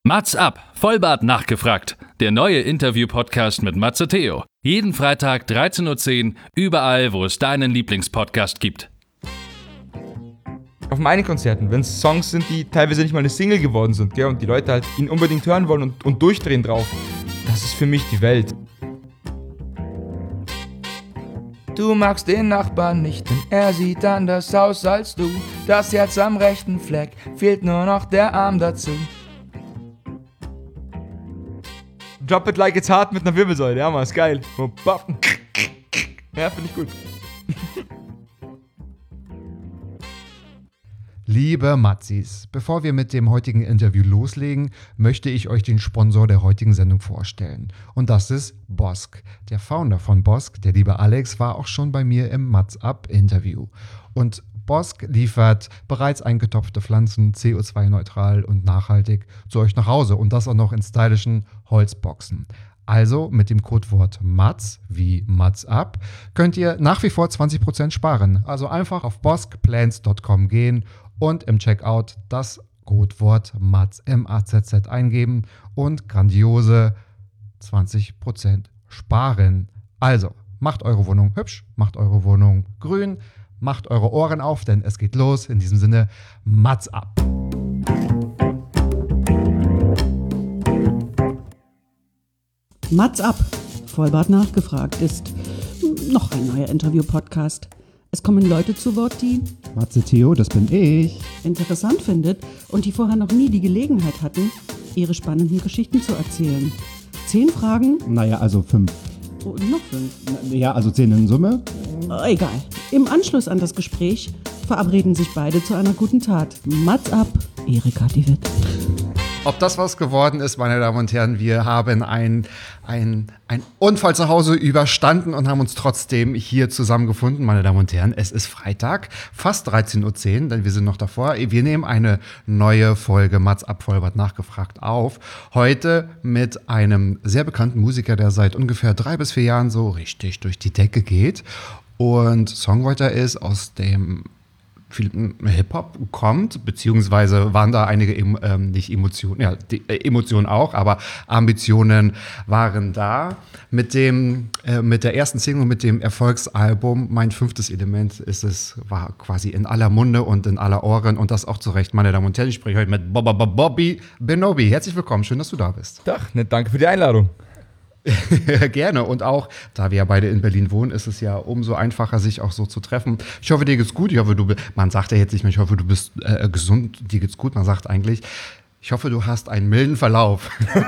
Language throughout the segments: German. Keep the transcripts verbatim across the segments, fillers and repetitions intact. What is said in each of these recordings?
Mats ab, Vollbart nachgefragt. Der neue Interview-Podcast mit Matze Theo. Jeden Freitag dreizehn Uhr zehn, überall, wo es deinen Lieblingspodcast gibt. Auf meinen Konzerten, wenn es Songs sind, die teilweise nicht mal eine Single geworden sind, gell, und die Leute halt ihn unbedingt hören wollen und, und durchdrehen drauf, das ist für mich die Welt. Du magst den Nachbarn nicht, denn er sieht anders aus als du. Das Herz am rechten Fleck, fehlt nur noch der Arm dazu. Drop it like it's hard mit einer Wirbelsäule, ja, man, ist geil. Ja, finde ich gut. Liebe Matzis, bevor wir mit dem heutigen Interview loslegen, möchte ich euch den Sponsor der heutigen Sendung vorstellen. Und das ist Bosk. Der Founder von Bosk, der liebe Alex, war auch schon bei mir im Mats ab Interview. Und Bosk liefert bereits eingetopfte Pflanzen C O zwei neutral und nachhaltig zu euch nach Hause und das auch noch in stylischen Holzboxen. Also mit dem Codewort Mats, wie Mats ab, könnt ihr nach wie vor zwanzig Prozent sparen. Also einfach auf bosk plants punkt com gehen und im Checkout das Codewort Mats, M A Z Z eingeben und grandiose zwanzig Prozent sparen. Also macht eure Wohnung hübsch, macht eure Wohnung grün, macht eure Ohren auf, denn es geht los. In diesem Sinne, Mats ab. Mats ab, Vollbart nachgefragt ist noch ein neuer Interview-Podcast. Es kommen Leute zu Wort, die Matze Theo, das bin ich. interessant findet und die vorher noch nie die Gelegenheit hatten, ihre spannenden Geschichten zu erzählen. Zehn Fragen? Naja, also fünf. Oh, noch fünf. Ja, also zehn in Summe. Oh, egal. Im Anschluss an das Gespräch verabreden sich beide zu einer guten Tat. Mats ab, Erika die Witt. Ob das was geworden ist, meine Damen und Herren, wir haben ein, ein, ein Unfall zu Hause überstanden und haben uns trotzdem hier zusammengefunden. Meine Damen und Herren, es ist Freitag, fast dreizehn Uhr zehn, denn wir sind noch davor. Wir nehmen eine neue Folge Mats ab, Vollbart nachgefragt auf. Heute mit einem sehr bekannten Musiker, der seit ungefähr drei bis vier Jahren so richtig durch die Decke geht und Songwriter ist, aus dem viel Hip-Hop kommt, beziehungsweise waren da einige, ähm, nicht Emotionen, ja, die, äh, Emotionen auch, aber Ambitionen waren da. Mit dem, äh, mit der ersten Single, mit dem Erfolgsalbum Mein fünftes Element ist es, war quasi in aller Munde und in aller Ohren und das auch zu Recht, meine Damen und Herren. Ich spreche heute mit Bob, Bob, Bobby Benobi. Herzlich willkommen, schön, dass du da bist. Ach, ne, danke für die Einladung. Gerne. Und auch, da wir ja beide in Berlin wohnen, ist es ja umso einfacher, sich auch so zu treffen. Ich hoffe, dir geht's gut. Ich hoffe, du, man sagt ja jetzt nicht mehr, ich hoffe, du bist äh, gesund, dir geht's gut. Man sagt eigentlich, ich hoffe, du hast einen milden Verlauf.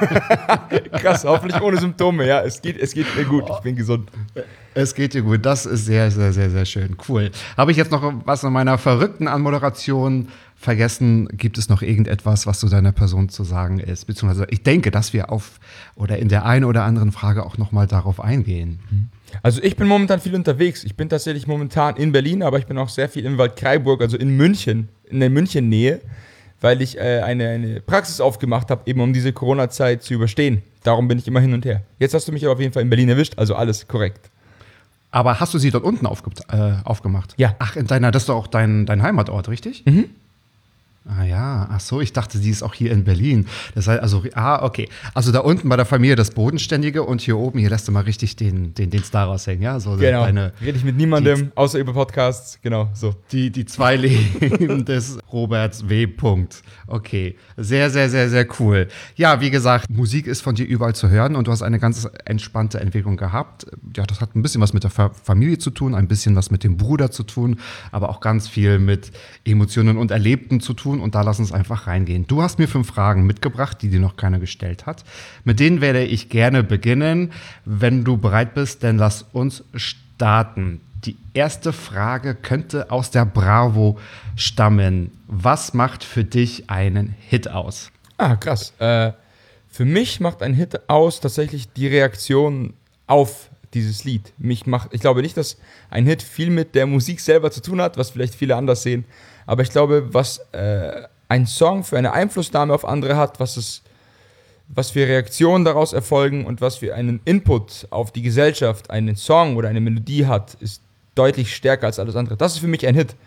Krass, hoffentlich ohne Symptome. Ja, es geht, es geht mir gut. Ich bin gesund. Es geht dir gut. Das ist sehr, sehr, sehr, sehr schön. Cool. Habe ich jetzt noch was in meiner verrückten Anmoderation vergessen? Gibt es noch irgendetwas, was zu deiner Person zu sagen ist? Beziehungsweise ich denke, dass wir auf oder in der einen oder anderen Frage auch nochmal darauf eingehen. Also ich bin momentan viel unterwegs. Ich bin tatsächlich momentan in Berlin, aber ich bin auch sehr viel in Waldkraiburg, also in München, in der München-Nähe, weil ich äh, eine, eine Praxis aufgemacht habe, eben um diese Corona-Zeit zu überstehen. Darum bin ich immer hin und her. Jetzt hast du mich aber auf jeden Fall in Berlin erwischt, also alles korrekt. Aber hast du sie dort unten aufge- äh, aufgemacht? Ja. Ach, in deiner, das ist doch auch dein, dein Heimatort, richtig? Mhm. Ah ja, ach so, ich dachte, die ist auch hier in Berlin. Das heißt, also, ah, okay. Also da unten bei der Familie das Bodenständige und hier oben, hier lässt du mal richtig den, den, den Star raushängen, ja? So Genau, deine, rede ich mit niemandem, die, außer über Podcasts, genau, so. Die, die zwei Leben des Roberts W. Punkt. Okay, sehr, sehr, sehr, sehr cool. Ja, wie gesagt, Musik ist von dir überall zu hören und du hast eine ganz entspannte Entwicklung gehabt. Ja, das hat ein bisschen was mit der Fa- Familie zu tun, ein bisschen was mit dem Bruder zu tun, aber auch ganz viel mit Emotionen und Erlebten zu tun. Und da lass uns einfach reingehen. Du hast mir fünf Fragen mitgebracht, die dir noch keiner gestellt hat. Mit denen werde ich gerne beginnen. Wenn du bereit bist, dann lass uns starten. Die erste Frage könnte aus der Bravo stammen. Was macht für dich einen Hit aus? Ah, krass. Äh, für mich macht ein Hit aus tatsächlich die Reaktion auf dieses Lied. Mich macht, ich glaube nicht, dass ein Hit viel mit der Musik selber zu tun hat, was vielleicht viele anders sehen. Aber ich glaube, was äh, ein Song für eine Einflussnahme auf andere hat, was, es, was für Reaktionen daraus erfolgen und was für einen Input auf die Gesellschaft einen Song oder eine Melodie hat, ist deutlich stärker als alles andere. Das ist für mich ein Hit.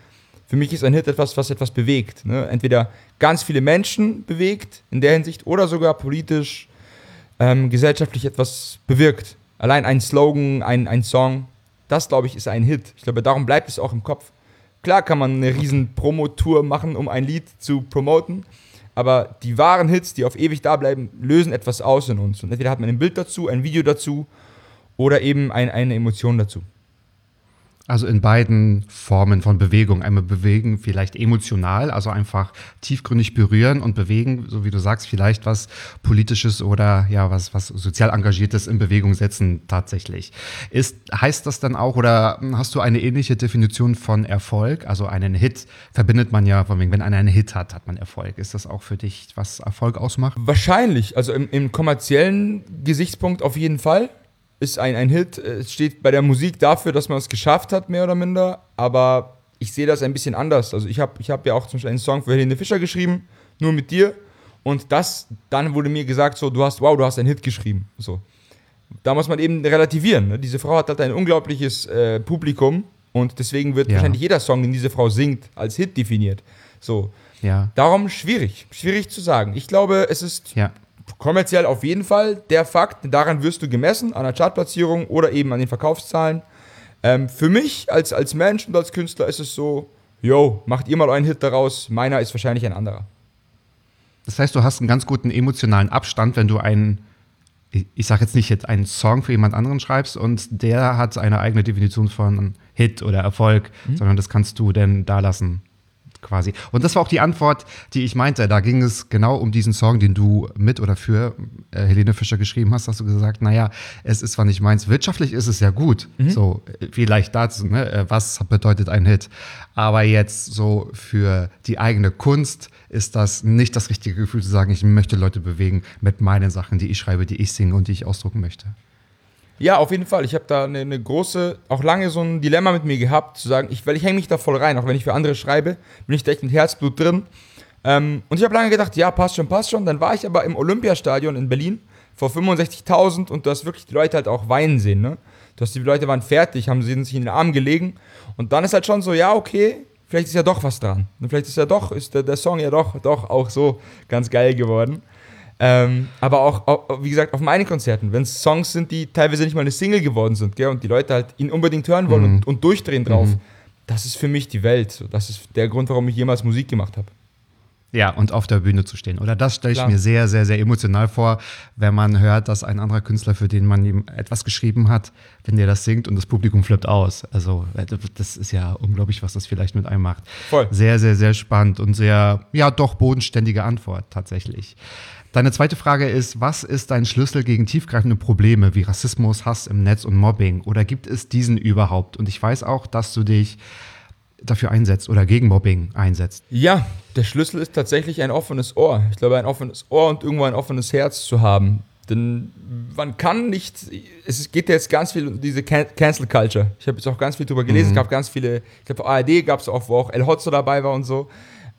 Für mich ist ein Hit etwas, was etwas bewegt. Ne? Entweder ganz viele Menschen bewegt in der Hinsicht oder sogar politisch, ähm, gesellschaftlich etwas bewirkt. Allein ein Slogan, ein, ein Song, das, glaube ich, ist ein Hit. Ich glaube, darum bleibt es auch im Kopf. Klar kann man eine riesen Promotour machen, um ein Lied zu promoten, aber die wahren Hits, die auf ewig da bleiben, lösen etwas aus in uns. Und entweder hat man ein Bild dazu, ein Video dazu oder eben ein, eine Emotion dazu. Also in beiden Formen von Bewegung. Einmal bewegen, vielleicht emotional, also einfach tiefgründig berühren und bewegen, so wie du sagst, vielleicht was Politisches oder ja, was, was sozial Engagiertes in Bewegung setzen tatsächlich. Ist, heißt das dann auch, oder hast du eine ähnliche Definition von Erfolg? Also einen Hit verbindet man ja, von wegen, wenn einer einen Hit hat, hat man Erfolg. Ist das auch für dich, was Erfolg ausmacht? Wahrscheinlich, also im, im kommerziellen Gesichtspunkt auf jeden Fall. Ist ein, ein Hit, es steht bei der Musik dafür, dass man es geschafft hat, mehr oder minder, aber ich sehe das ein bisschen anders. Also ich habe ich hab ja auch zum Beispiel einen Song für Helene Fischer geschrieben, nur mit dir, und das, dann wurde mir gesagt, so, du hast, wow, du hast einen Hit geschrieben, so. Da muss man eben relativieren, ne? Diese Frau hat halt ein unglaubliches äh, Publikum und deswegen wird ja. wahrscheinlich jeder Song, den diese Frau singt, als Hit definiert, so. Ja. Darum schwierig, schwierig zu sagen. Ich glaube, es ist... Ja. kommerziell auf jeden Fall der Fakt, daran wirst du gemessen, an der Chartplatzierung oder eben an den Verkaufszahlen. Ähm, für mich als, als Mensch und als Künstler ist es so, yo, macht ihr mal einen Hit daraus, meiner ist wahrscheinlich ein anderer. Das heißt, du hast einen ganz guten emotionalen Abstand, wenn du einen, ich sag jetzt nicht jetzt einen Song für jemand anderen schreibst und der hat eine eigene Definition von Hit oder Erfolg, mhm. sondern das kannst du denn da lassen. Quasi. Und das war auch die Antwort, die ich meinte. Da ging es genau um diesen Song, den du mit oder für äh, Helene Fischer geschrieben hast. Hast du gesagt, naja, es ist zwar nicht meins. Wirtschaftlich ist es ja gut. Mhm. So, vielleicht dazu, ne? Was bedeutet ein Hit? Aber jetzt so für die eigene Kunst ist das nicht das richtige Gefühl zu sagen, ich möchte Leute bewegen mit meinen Sachen, die ich schreibe, die ich singe und die ich ausdrucken möchte. Ja, auf jeden Fall. Ich habe da eine, eine große, auch lange so ein Dilemma mit mir gehabt, zu sagen, ich, weil ich hänge mich da voll rein, auch wenn ich für andere schreibe, bin ich da echt mit Herzblut drin. Ähm, und ich habe lange gedacht, ja, passt schon, passt schon. Dann war ich aber im Olympiastadion in Berlin vor fünfundsechzigtausend und du hast wirklich die Leute halt auch weinen sehen, ne? Du hast, die Leute waren fertig, haben sie sich in den Arm gelegen und dann ist halt schon so, ja, okay, vielleicht ist ja doch was dran. Und vielleicht ist ja doch, ist der, der Song ja doch, doch auch so ganz geil geworden. Ähm, aber auch, auch, wie gesagt, auf meinen Konzerten, wenn es Songs sind, die teilweise nicht mal eine Single geworden sind, gell, und die Leute halt ihn unbedingt hören wollen mhm. und, und durchdrehen drauf, mhm. das ist für mich die Welt. So, das ist der Grund, warum ich jemals Musik gemacht habe. Ja, und auf der Bühne zu stehen. Oder das stelle ich Klar. mir sehr, sehr, sehr emotional vor, wenn man hört, dass ein anderer Künstler, für den man ihm etwas geschrieben hat, wenn der das singt und das Publikum flippt aus. Also das ist ja unglaublich, was das vielleicht mit einem macht. Voll. Sehr, sehr, sehr spannend und sehr, ja doch bodenständige Antwort tatsächlich. Deine zweite Frage ist, was ist dein Schlüssel gegen tiefgreifende Probleme wie Rassismus, Hass im Netz und Mobbing? Oder gibt es diesen überhaupt? Und ich weiß auch, dass du dich dafür einsetzt oder gegen Mobbing einsetzt. Ja, der Schlüssel ist tatsächlich ein offenes Ohr. Ich glaube, ein offenes Ohr und irgendwo ein offenes Herz zu haben. Denn man kann nicht, es geht jetzt ganz viel um diese Can- Cancel Culture. Ich habe jetzt auch ganz viel drüber gelesen. Mhm. Es gab ganz viele, ich glaube, A R D gab es auch, wo auch El Hotzo dabei war und so.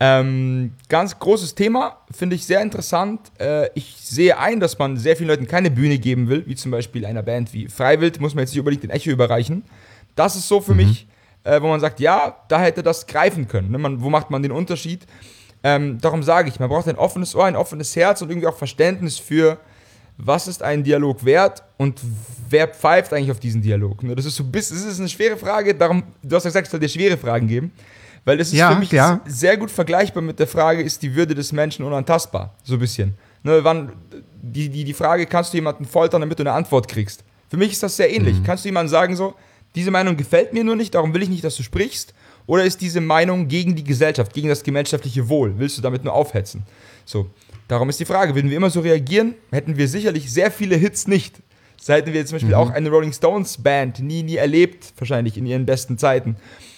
Ähm, ganz großes Thema, finde ich sehr interessant. Äh, ich sehe ein, dass man sehr vielen Leuten keine Bühne geben will, wie zum Beispiel einer Band wie Freiwild, muss man jetzt nicht unbedingt den Echo überreichen. Das ist so für mhm. mich, äh, wo man sagt, ja, da hätte das greifen können. Ne? Man, wo macht man den Unterschied? Ähm, darum sage ich, man braucht ein offenes Ohr, ein offenes Herz und irgendwie auch Verständnis für, was ist ein Dialog wert und wer pfeift eigentlich auf diesen Dialog? Ne? Das ist so das ist eine schwere Frage, darum, du hast ja gesagt, es soll dir schwere Fragen geben. Weil es ist ja, für mich ja. sehr gut vergleichbar mit der Frage, ist die Würde des Menschen unantastbar? So ein bisschen. Ne, wann, die, die, die Frage, kannst du jemanden foltern, damit du eine Antwort kriegst? Für mich ist das sehr ähnlich. Mhm. Kannst du jemandem sagen so, diese Meinung gefällt mir nur nicht, darum will ich nicht, dass du sprichst? Oder ist diese Meinung gegen die Gesellschaft, gegen das gemeinschaftliche Wohl? Willst du damit nur aufhetzen? So, darum ist die Frage, würden wir immer so reagieren, hätten wir sicherlich sehr viele Hits nicht. So hätten wir zum Beispiel mhm. auch eine Rolling Stones Band nie, nie erlebt, wahrscheinlich in ihren besten Zeiten.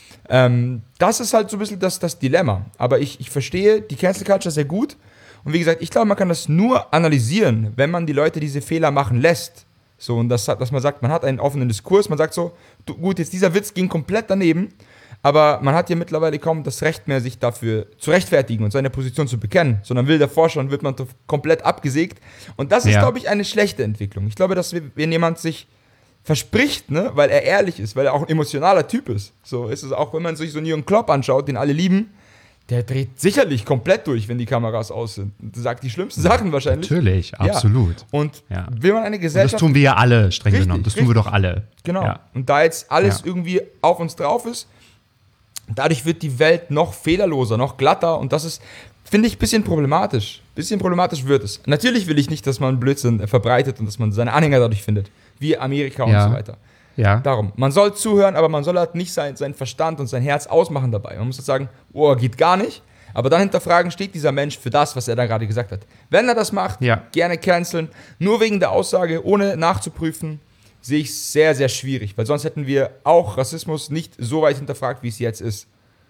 Ähm, das ist halt so ein bisschen das, das Dilemma. Aber ich, ich verstehe die Cancel Culture sehr gut. Und wie gesagt, ich glaube, man kann das nur analysieren, wenn man die Leute diese Fehler machen lässt. So, und das, dass man sagt, man hat einen offenen Diskurs, man sagt so, du, gut, jetzt dieser Witz ging komplett daneben, aber man hat ja mittlerweile kaum das Recht mehr, sich dafür zu rechtfertigen und seine Position zu bekennen, sondern will davor schon, wird man komplett abgesägt. Und das ist, ja. glaube ich, eine schlechte Entwicklung. Ich glaube, dass wenn jemand sich verspricht, ne, weil er ehrlich ist, weil er auch ein emotionaler Typ ist. So ist es auch, wenn man sich so einen Jürgen Klopp anschaut, den alle lieben, der dreht sicherlich komplett durch, wenn die Kameras aus sind. Sagt die schlimmsten Sachen wahrscheinlich. Natürlich, ja. absolut. Und ja. will man eine Gesellschaft... Und das tun wir ja alle, streng richtig, genommen. Das richtig. tun wir doch alle. Genau. Ja. Und da jetzt alles Ja. irgendwie auf uns drauf ist, dadurch wird die Welt noch fehlerloser, noch glatter und das ist, finde ich, ein bisschen problematisch. Ein bisschen problematisch wird es. Natürlich will ich nicht, dass man Blödsinn verbreitet und dass man seine Anhänger dadurch findet. Wie Amerika und Ja. so weiter. Ja. Darum, man soll zuhören, aber man soll halt nicht sein, seinen Verstand und sein Herz ausmachen dabei. Man muss halt sagen, oh, geht gar nicht. Aber dann hinterfragen, steht dieser Mensch für das, was er da gerade gesagt hat. Wenn er das macht, Ja. gerne canceln. Nur wegen der Aussage, ohne nachzuprüfen, sehe ich es sehr, sehr schwierig. Weil sonst hätten wir auch Rassismus nicht so weit hinterfragt, wie es jetzt ist.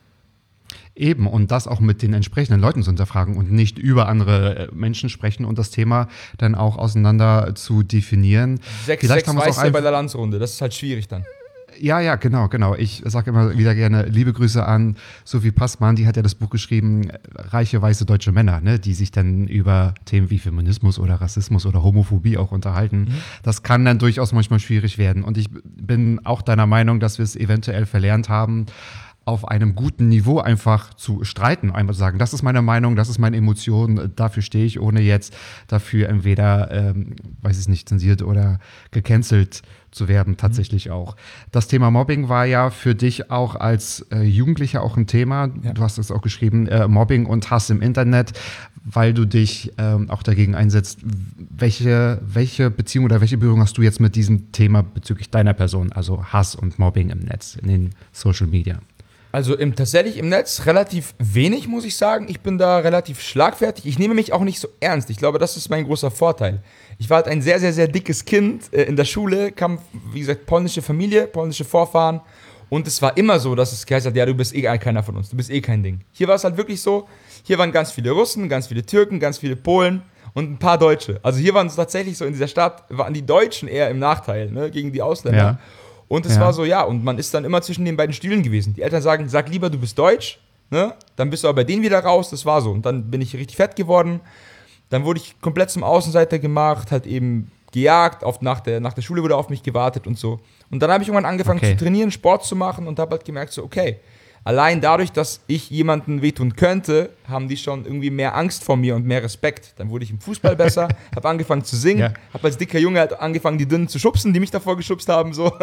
Eben, und das auch mit den entsprechenden Leuten zu hinterfragen und nicht über andere Menschen sprechen und das Thema dann auch auseinander zu definieren. Sechs, Vielleicht sechs haben wir es auch Weiße bei einfach- der Landsrunde, das ist halt schwierig dann. Ja, ja, genau, genau. Ich sage immer wieder gerne liebe Grüße an Sophie Passmann, die hat ja das Buch geschrieben, Reiche, weiße deutsche Männer, ne, die sich dann über Themen wie Feminismus oder Rassismus oder Homophobie auch unterhalten. Mhm. Das kann dann durchaus manchmal schwierig werden. Und ich bin auch deiner Meinung, dass wir es eventuell verlernt haben, auf einem guten Niveau einfach zu streiten, einfach zu sagen, das ist meine Meinung, das ist meine Emotion, dafür stehe ich, ohne jetzt dafür entweder, ähm, weiß ich nicht, zensiert oder gecancelt zu werden, tatsächlich mhm. auch. Das Thema Mobbing war ja für dich auch als äh, Jugendlicher auch ein Thema, ja. Du hast es auch geschrieben, äh, Mobbing und Hass im Internet, weil du dich ähm, auch dagegen einsetzt. Welche, welche Beziehung oder welche Berührung hast du jetzt mit diesem Thema bezüglich deiner Person, also Hass und Mobbing im Netz, in den Social Media? Also im, tatsächlich im Netz relativ wenig, muss ich sagen. Ich bin da relativ schlagfertig. Ich nehme mich auch nicht so ernst. Ich glaube, das ist mein großer Vorteil. Ich war halt ein sehr, sehr, sehr dickes Kind. Äh, in der Schule kam, wie gesagt, polnische Familie, polnische Vorfahren. Und es war immer so, dass es geheißen hat, ja, du bist eh keiner von uns. Du bist eh kein Ding. Hier war es halt wirklich so, hier waren ganz viele Russen, ganz viele Türken, ganz viele Polen und ein paar Deutsche. Also hier waren es tatsächlich so, in dieser Stadt waren die Deutschen eher im Nachteil, ne, gegen die Ausländer. Ja. Und es Ja. war so, ja, und man ist dann immer zwischen den beiden Stühlen gewesen. Die Eltern sagen, sag lieber, du bist deutsch, ne? Dann bist du aber bei denen wieder raus, das war so. Und dann bin ich richtig fett geworden. Dann wurde ich komplett zum Außenseiter gemacht, halt eben gejagt, auf, nach, der, nach der Schule wurde auf mich gewartet und so. Und dann habe ich irgendwann angefangen Okay. zu trainieren, Sport zu machen und habe halt gemerkt, so, okay, allein dadurch, dass ich jemanden wehtun könnte, haben die schon irgendwie mehr Angst vor mir und mehr Respekt. Dann wurde ich im Fußball besser, habe angefangen zu singen, Ja. habe als dicker Junge halt angefangen, die Dünnen zu schubsen, die mich davor geschubst haben. So.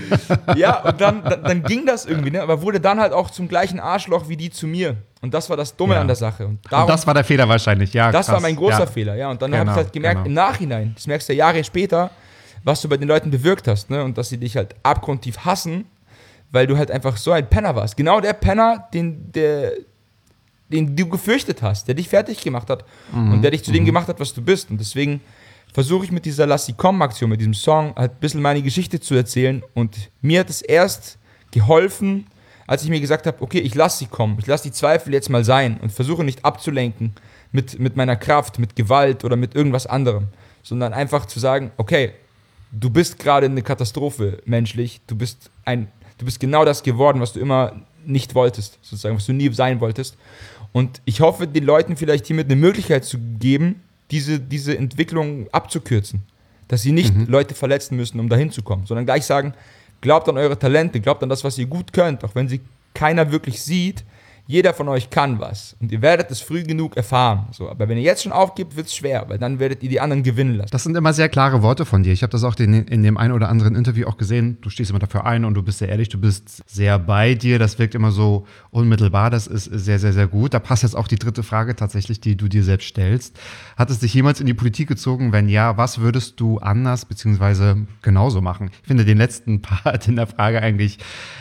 Ja, und dann, dann, dann ging das irgendwie, ne? Aber wurde dann halt auch zum gleichen Arschloch wie die zu mir. Und das war das Dumme Ja. an der Sache. Und, darum, Und das war der Fehler wahrscheinlich, ja. das krass. war mein großer ja. Fehler, ja. Und dann Genau, habe ich halt gemerkt, genau. im Nachhinein, das merkst du ja Jahre später, was du bei den Leuten bewirkt hast, ne? Und dass sie dich halt abgrundtief hassen, weil du halt einfach so ein Penner warst. Genau der Penner, den, der, den du gefürchtet hast, der dich fertig gemacht hat Mhm. und der dich zu dem gemacht hat, was du bist. Und deswegen versuche ich mit dieser Lass sie kommen Aktion, mit diesem Song, halt ein bisschen meine Geschichte zu erzählen. Und mir hat es erst geholfen, als ich mir gesagt habe, okay, ich lasse sie kommen, ich lasse die Zweifel jetzt mal sein und versuche nicht abzulenken mit, mit meiner Kraft, mit Gewalt oder mit irgendwas anderem, sondern einfach zu sagen, okay, du bist gerade eine Katastrophe menschlich, du bist ein, du bist genau das geworden, was du immer nicht wolltest, sozusagen, was du nie sein wolltest. Und ich hoffe, den Leuten vielleicht hiermit eine Möglichkeit zu geben, diese, diese Entwicklung abzukürzen. Dass sie nicht mhm. Leute verletzen müssen, um dahin zu kommen, sondern gleich sagen, glaubt an eure Talente, glaubt an das, was ihr gut könnt, auch wenn sie keiner wirklich sieht. Jeder von euch kann was und ihr werdet es früh genug erfahren. So, aber wenn ihr jetzt schon aufgebt, wird es schwer, weil dann werdet ihr die anderen gewinnen lassen. Das sind immer sehr klare Worte von dir. Ich habe das auch in, in dem einen oder anderen Interview auch gesehen. Du stehst immer dafür ein und du bist sehr ehrlich, du bist sehr bei dir. Das wirkt immer so unmittelbar. Das ist sehr, sehr, sehr gut. Da passt jetzt auch die dritte Frage tatsächlich, die du dir selbst stellst. Hat es dich jemals in die Politik gezogen? Wenn ja, was würdest du anders bzw. genauso machen? Ich finde den letzten Part in der Frage eigentlich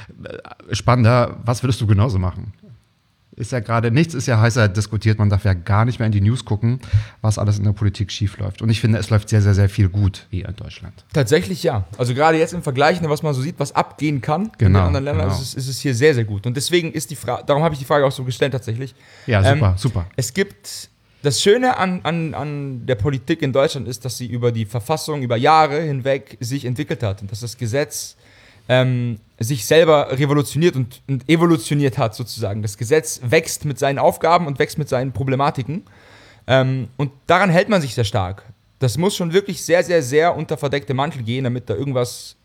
spannender. Was würdest du genauso machen? Ist ja gerade, nichts ist ja heißer diskutiert, man darf ja gar nicht mehr in die News gucken, was alles in der Politik schief läuft. Und ich finde, es läuft sehr, sehr, sehr viel gut hier in Deutschland. Tatsächlich ja. Also gerade jetzt im Vergleich, was man so sieht, was abgehen kann in Genau, den anderen Ländern, genau. ist, es, ist es hier sehr, sehr gut. Und deswegen ist die Frage, darum habe ich die Frage auch so gestellt tatsächlich. Ja, super, Ähm, super. Es gibt, das Schöne an, an, an der Politik in Deutschland ist, dass sie über die Verfassung, über Jahre hinweg sich entwickelt hat und dass das Gesetz ähm, sich selber revolutioniert und, und evolutioniert hat sozusagen. Das Gesetz wächst mit seinen Aufgaben und wächst mit seinen Problematiken. Ähm, und daran hält man sich sehr stark. Das muss schon wirklich sehr, sehr, sehr unter verdeckte Mantel gehen, damit da irgendwas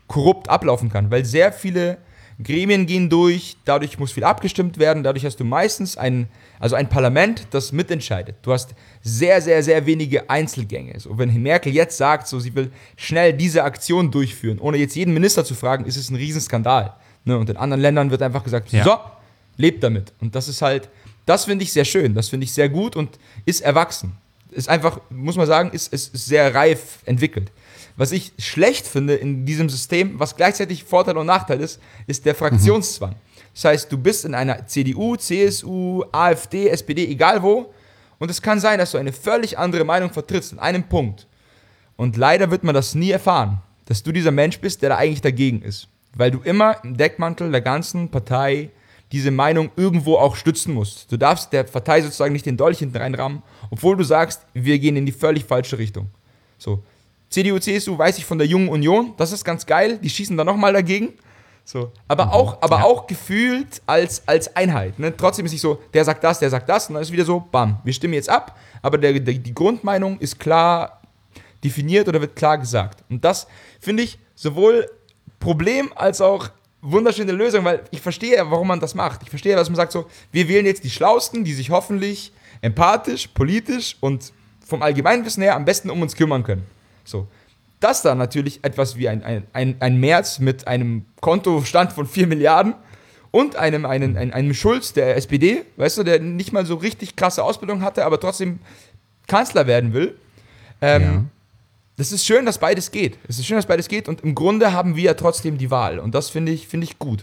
korrupt ablaufen kann, weil sehr viele Gremien gehen durch, dadurch muss viel abgestimmt werden, dadurch hast du meistens ein, also ein Parlament, das mitentscheidet. Du hast sehr, sehr, sehr wenige Einzelgänge. So, wenn Merkel jetzt sagt, so, sie will schnell diese Aktion durchführen, ohne jetzt jeden Minister zu fragen, ist es ein Riesenskandal. Ne? Und in anderen Ländern wird einfach gesagt, ja. so, lebt damit. Und das ist halt, das finde ich sehr schön, das finde ich sehr gut und ist erwachsen. Ist einfach, muss man sagen, ist, ist, ist sehr reif entwickelt. Was ich schlecht finde in diesem System, was gleichzeitig Vorteil und Nachteil ist, ist der Fraktionszwang. Das heißt, du bist in einer C D U, C S U, AfD, S P D, egal wo, und es kann sein, dass du eine völlig andere Meinung vertrittst in einem Punkt. Und leider wird man das nie erfahren, dass du dieser Mensch bist, der da eigentlich dagegen ist. Weil du immer im Deckmantel der ganzen Partei diese Meinung irgendwo auch stützen musst. Du darfst der Partei sozusagen nicht den Dolch hinten reinrammen, obwohl du sagst, wir gehen in die völlig falsche Richtung. So. C D U, C S U weiß ich von der Jungen Union, das ist ganz geil, die schießen da nochmal dagegen. So. Aber, auch, aber ja. auch gefühlt als, als Einheit. Ne? Trotzdem ist nicht so, der sagt das, der sagt das und dann ist wieder so, bam, wir stimmen jetzt ab, aber der, der, die Grundmeinung ist klar definiert oder wird klar gesagt. Und das finde ich sowohl Problem als auch wunderschöne Lösung, weil ich verstehe ja, warum man das macht. Ich verstehe, dass man sagt so, wir wählen jetzt die Schlausten, die sich hoffentlich empathisch, politisch und vom Allgemeinwissen her am besten um uns kümmern können. So. Dass da natürlich etwas wie ein, ein, ein, ein Merz mit einem Kontostand von vier Milliarden und einem, einen, einen, einem Schulz der S P D, weißt du, der nicht mal so richtig krasse Ausbildung hatte, aber trotzdem Kanzler werden will. Ähm, ja. Das ist schön, dass beides geht. Es ist schön, dass beides geht und im Grunde haben wir ja trotzdem die Wahl und das finde ich, finde ich gut.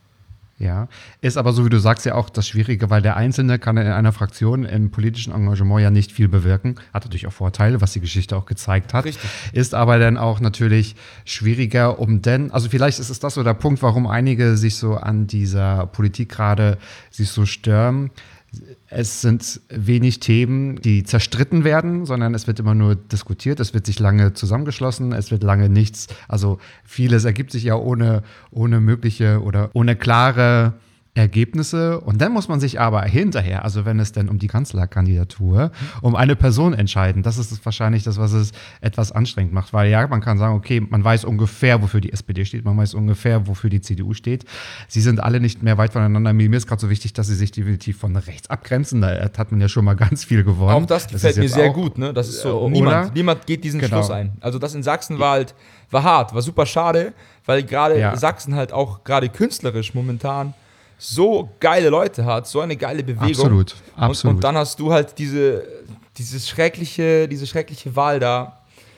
Ja, ist aber so, wie du sagst, ja auch das Schwierige, weil der Einzelne kann in einer Fraktion im politischen Engagement ja nicht viel bewirken. Hat natürlich auch Vorteile, was die Geschichte auch gezeigt hat. Richtig. Ist aber dann auch natürlich schwieriger, um denn, also vielleicht ist es das so der Punkt, warum einige sich so an dieser Politik gerade sich so stören. Es sind wenig Themen, die zerstritten werden, sondern es wird immer nur diskutiert, es wird sich lange zusammengeschlossen, es wird lange nichts, also vieles ergibt sich ja ohne, ohne mögliche oder ohne klare Ergebnisse und dann muss man sich aber hinterher, also wenn es denn um die Kanzlerkandidatur, um eine Person entscheiden, das ist wahrscheinlich das, was es etwas anstrengend macht, weil ja, man kann sagen, okay, man weiß ungefähr, wofür die S P D steht, man weiß ungefähr, wofür die C D U steht, sie sind alle nicht mehr weit voneinander, mir ist gerade so wichtig, dass sie sich definitiv von rechts abgrenzen, da hat man ja schon mal ganz viel gewonnen. Auch das gefällt das mir sehr gut, ne? Das ist so, niemand, niemand geht diesen genau. Schluss ein. Also das in Sachsen war halt, war hart, war super schade, weil gerade ja. Sachsen halt auch gerade künstlerisch momentan so geile Leute hat, so eine geile Bewegung. Absolut, absolut. Und, und dann hast du halt diese, dieses schreckliche, diese schreckliche Wahl da.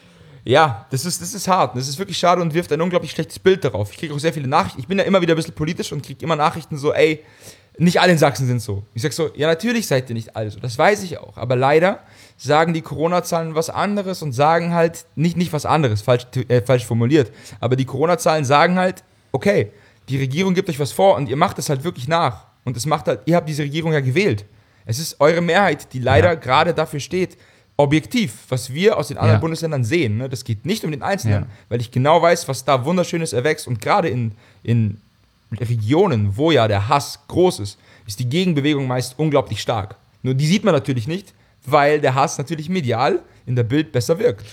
Ja, das ist, das ist hart. Das ist wirklich schade und wirft ein unglaublich schlechtes Bild darauf. Ich kriege auch sehr viele Nachrichten. Ich bin ja immer wieder ein bisschen politisch und kriege immer Nachrichten so, ey, nicht alle in Sachsen sind so. Ich sag so, ja, natürlich seid ihr nicht alle so. Das weiß ich auch. Aber leider sagen die Corona-Zahlen was anderes und sagen halt, nicht, nicht was anderes, falsch, äh, falsch formuliert. Aber die Corona-Zahlen sagen halt, okay, die Regierung gibt euch was vor und ihr macht es halt wirklich nach. Und es macht halt, ihr habt diese Regierung ja gewählt. Es ist eure Mehrheit, die leider ja. gerade dafür steht, objektiv, was wir aus den anderen ja. Bundesländern sehen. Ne? Das geht nicht um den Einzelnen, ja. weil ich genau weiß, was da Wunderschönes erwächst. Und gerade in, in Regionen, wo ja der Hass groß ist, ist die Gegenbewegung meist unglaublich stark. Nur die sieht man natürlich nicht, weil der Hass natürlich medial in der Bild besser wirkt.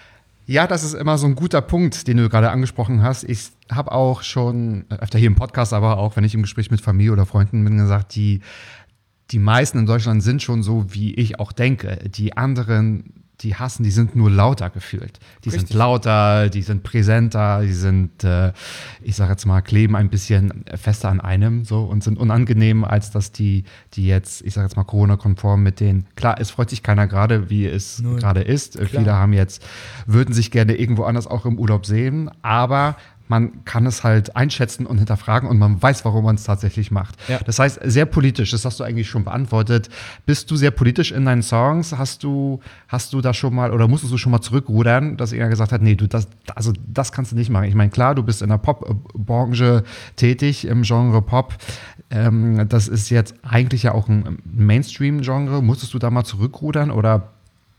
Ja, das ist immer so ein guter Punkt, den du gerade angesprochen hast. Ich habe auch schon öfter hier im Podcast, aber auch wenn ich im Gespräch mit Familie oder Freunden bin, gesagt, die, die meisten in Deutschland sind schon so, wie ich auch denke. Die anderen, die hassen, die sind nur lauter gefühlt. Die Richtig. sind lauter, die sind präsenter, die sind, äh, ich sage jetzt mal, kleben ein bisschen fester an einem so und sind unangenehm, als dass die, die jetzt, ich sage jetzt mal, Corona-konform mit denen, klar, es freut sich keiner gerade, wie es gerade ist. Klar. Viele haben jetzt, würden sich gerne irgendwo anders auch im Urlaub sehen, aber man kann es halt einschätzen und hinterfragen und man weiß, warum man es tatsächlich macht. Ja. Das heißt, sehr politisch, das hast du eigentlich schon beantwortet. Bist du sehr politisch in deinen Songs? Hast du, hast du da schon mal oder musstest du schon mal zurückrudern, dass er gesagt hat, nee, du, das, also das kannst du nicht machen. Ich meine, klar, du bist in der Pop-Branche tätig, im Genre Pop. Ähm, das ist jetzt eigentlich ja auch ein Mainstream-Genre. Musstest du da mal zurückrudern oder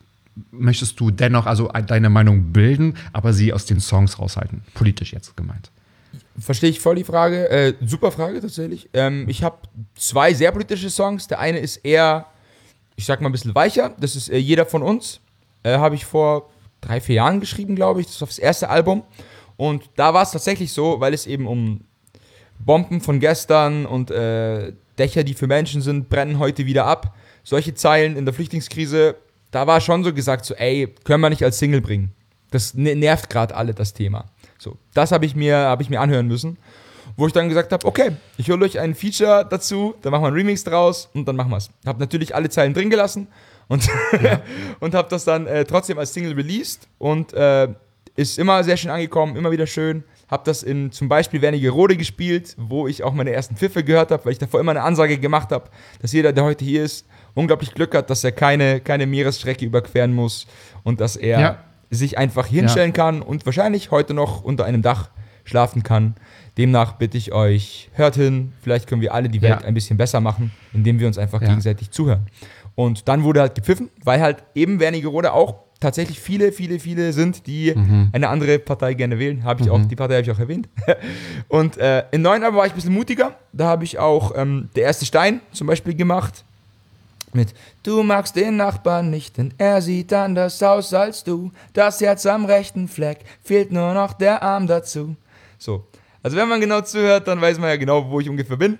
möchtest du dennoch also deine Meinung bilden, aber sie aus den Songs raushalten? Politisch jetzt gemeint. Verstehe ich voll die Frage. Äh, super Frage tatsächlich. Ähm, ich habe zwei sehr politische Songs. Der eine ist eher, ich sag mal, ein bisschen weicher. Das ist äh, Jeder von uns. Äh, habe ich vor drei, vier Jahren geschrieben, glaube ich. Das ist das erste Album. Und da war es tatsächlich so, weil es eben um Bomben von gestern und äh, Dächer, die für Menschen sind, brennen heute wieder ab. Solche Zeilen in der Flüchtlingskrise, da war schon so gesagt, so ey, können wir nicht als Single bringen. Das nervt gerade alle, das Thema. So, das habe ich mir, hab ich mir anhören müssen, wo ich dann gesagt habe, okay, ich hole euch ein Feature dazu, dann machen wir einen Remix draus und dann machen wir es. Habe natürlich alle Zeilen drin gelassen und, ja. und habe das dann äh, trotzdem als Single released und äh, ist immer sehr schön angekommen, immer wieder schön. Habe das in zum Beispiel Wernigerode gespielt, wo ich auch meine ersten Pfiffe gehört habe, weil ich davor immer eine Ansage gemacht habe, dass jeder, der heute hier ist, unglaublich Glück hat, dass er keine, keine Meeresstrecke überqueren muss und dass er ja. sich einfach hinstellen ja. kann und wahrscheinlich heute noch unter einem Dach schlafen kann. Demnach bitte ich euch, hört hin, vielleicht können wir alle die Welt ja. ein bisschen besser machen, indem wir uns einfach ja. gegenseitig zuhören. Und dann wurde halt gepfiffen, weil halt eben Wernigerode auch tatsächlich viele, viele, viele sind, die mhm. eine andere Partei gerne wählen. Hab ich mhm. auch, die Partei habe ich auch erwähnt. Und äh, in neuen aber war ich ein bisschen mutiger. Da habe ich auch ähm, Der erste Stein zum Beispiel gemacht. Mit Du magst den Nachbarn nicht, denn er sieht anders aus als du. Das Herz am rechten Fleck, fehlt nur noch der Arm dazu. So. Also wenn man genau zuhört, dann weiß man ja genau, wo ich ungefähr bin.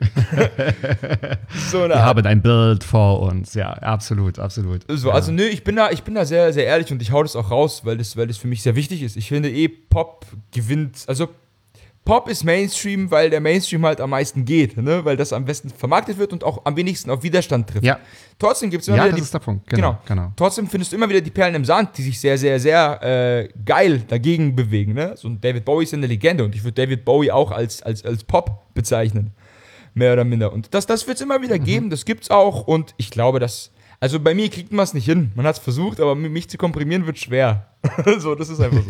so Wir haben ein Bild vor uns, ja, absolut, absolut. So, ja. Also nö, ich bin da, ich bin da sehr, sehr ehrlich und ich hau das auch raus, weil das, weil das für mich sehr wichtig ist. Ich finde eh, Pop gewinnt, also Pop ist Mainstream, weil der Mainstream halt am meisten geht, ne? Weil das am besten vermarktet wird und auch am wenigsten auf Widerstand trifft. Ja. Trotzdem gibt es immer ja, wieder das die, ist der Punkt. Genau, genau. genau. Trotzdem findest du immer wieder die Perlen im Sand, die sich sehr, sehr, sehr äh, geil dagegen bewegen. Ne? So ein David Bowie ist eine Legende und ich würde David Bowie auch als, als, als Pop bezeichnen. Mehr oder minder. Und das, das wird es immer wieder mhm. geben, das gibt's auch und ich glaube, dass. Also bei mir kriegt man es nicht hin. Man hat es versucht, aber mich zu komprimieren wird schwer. so, das ist einfach so.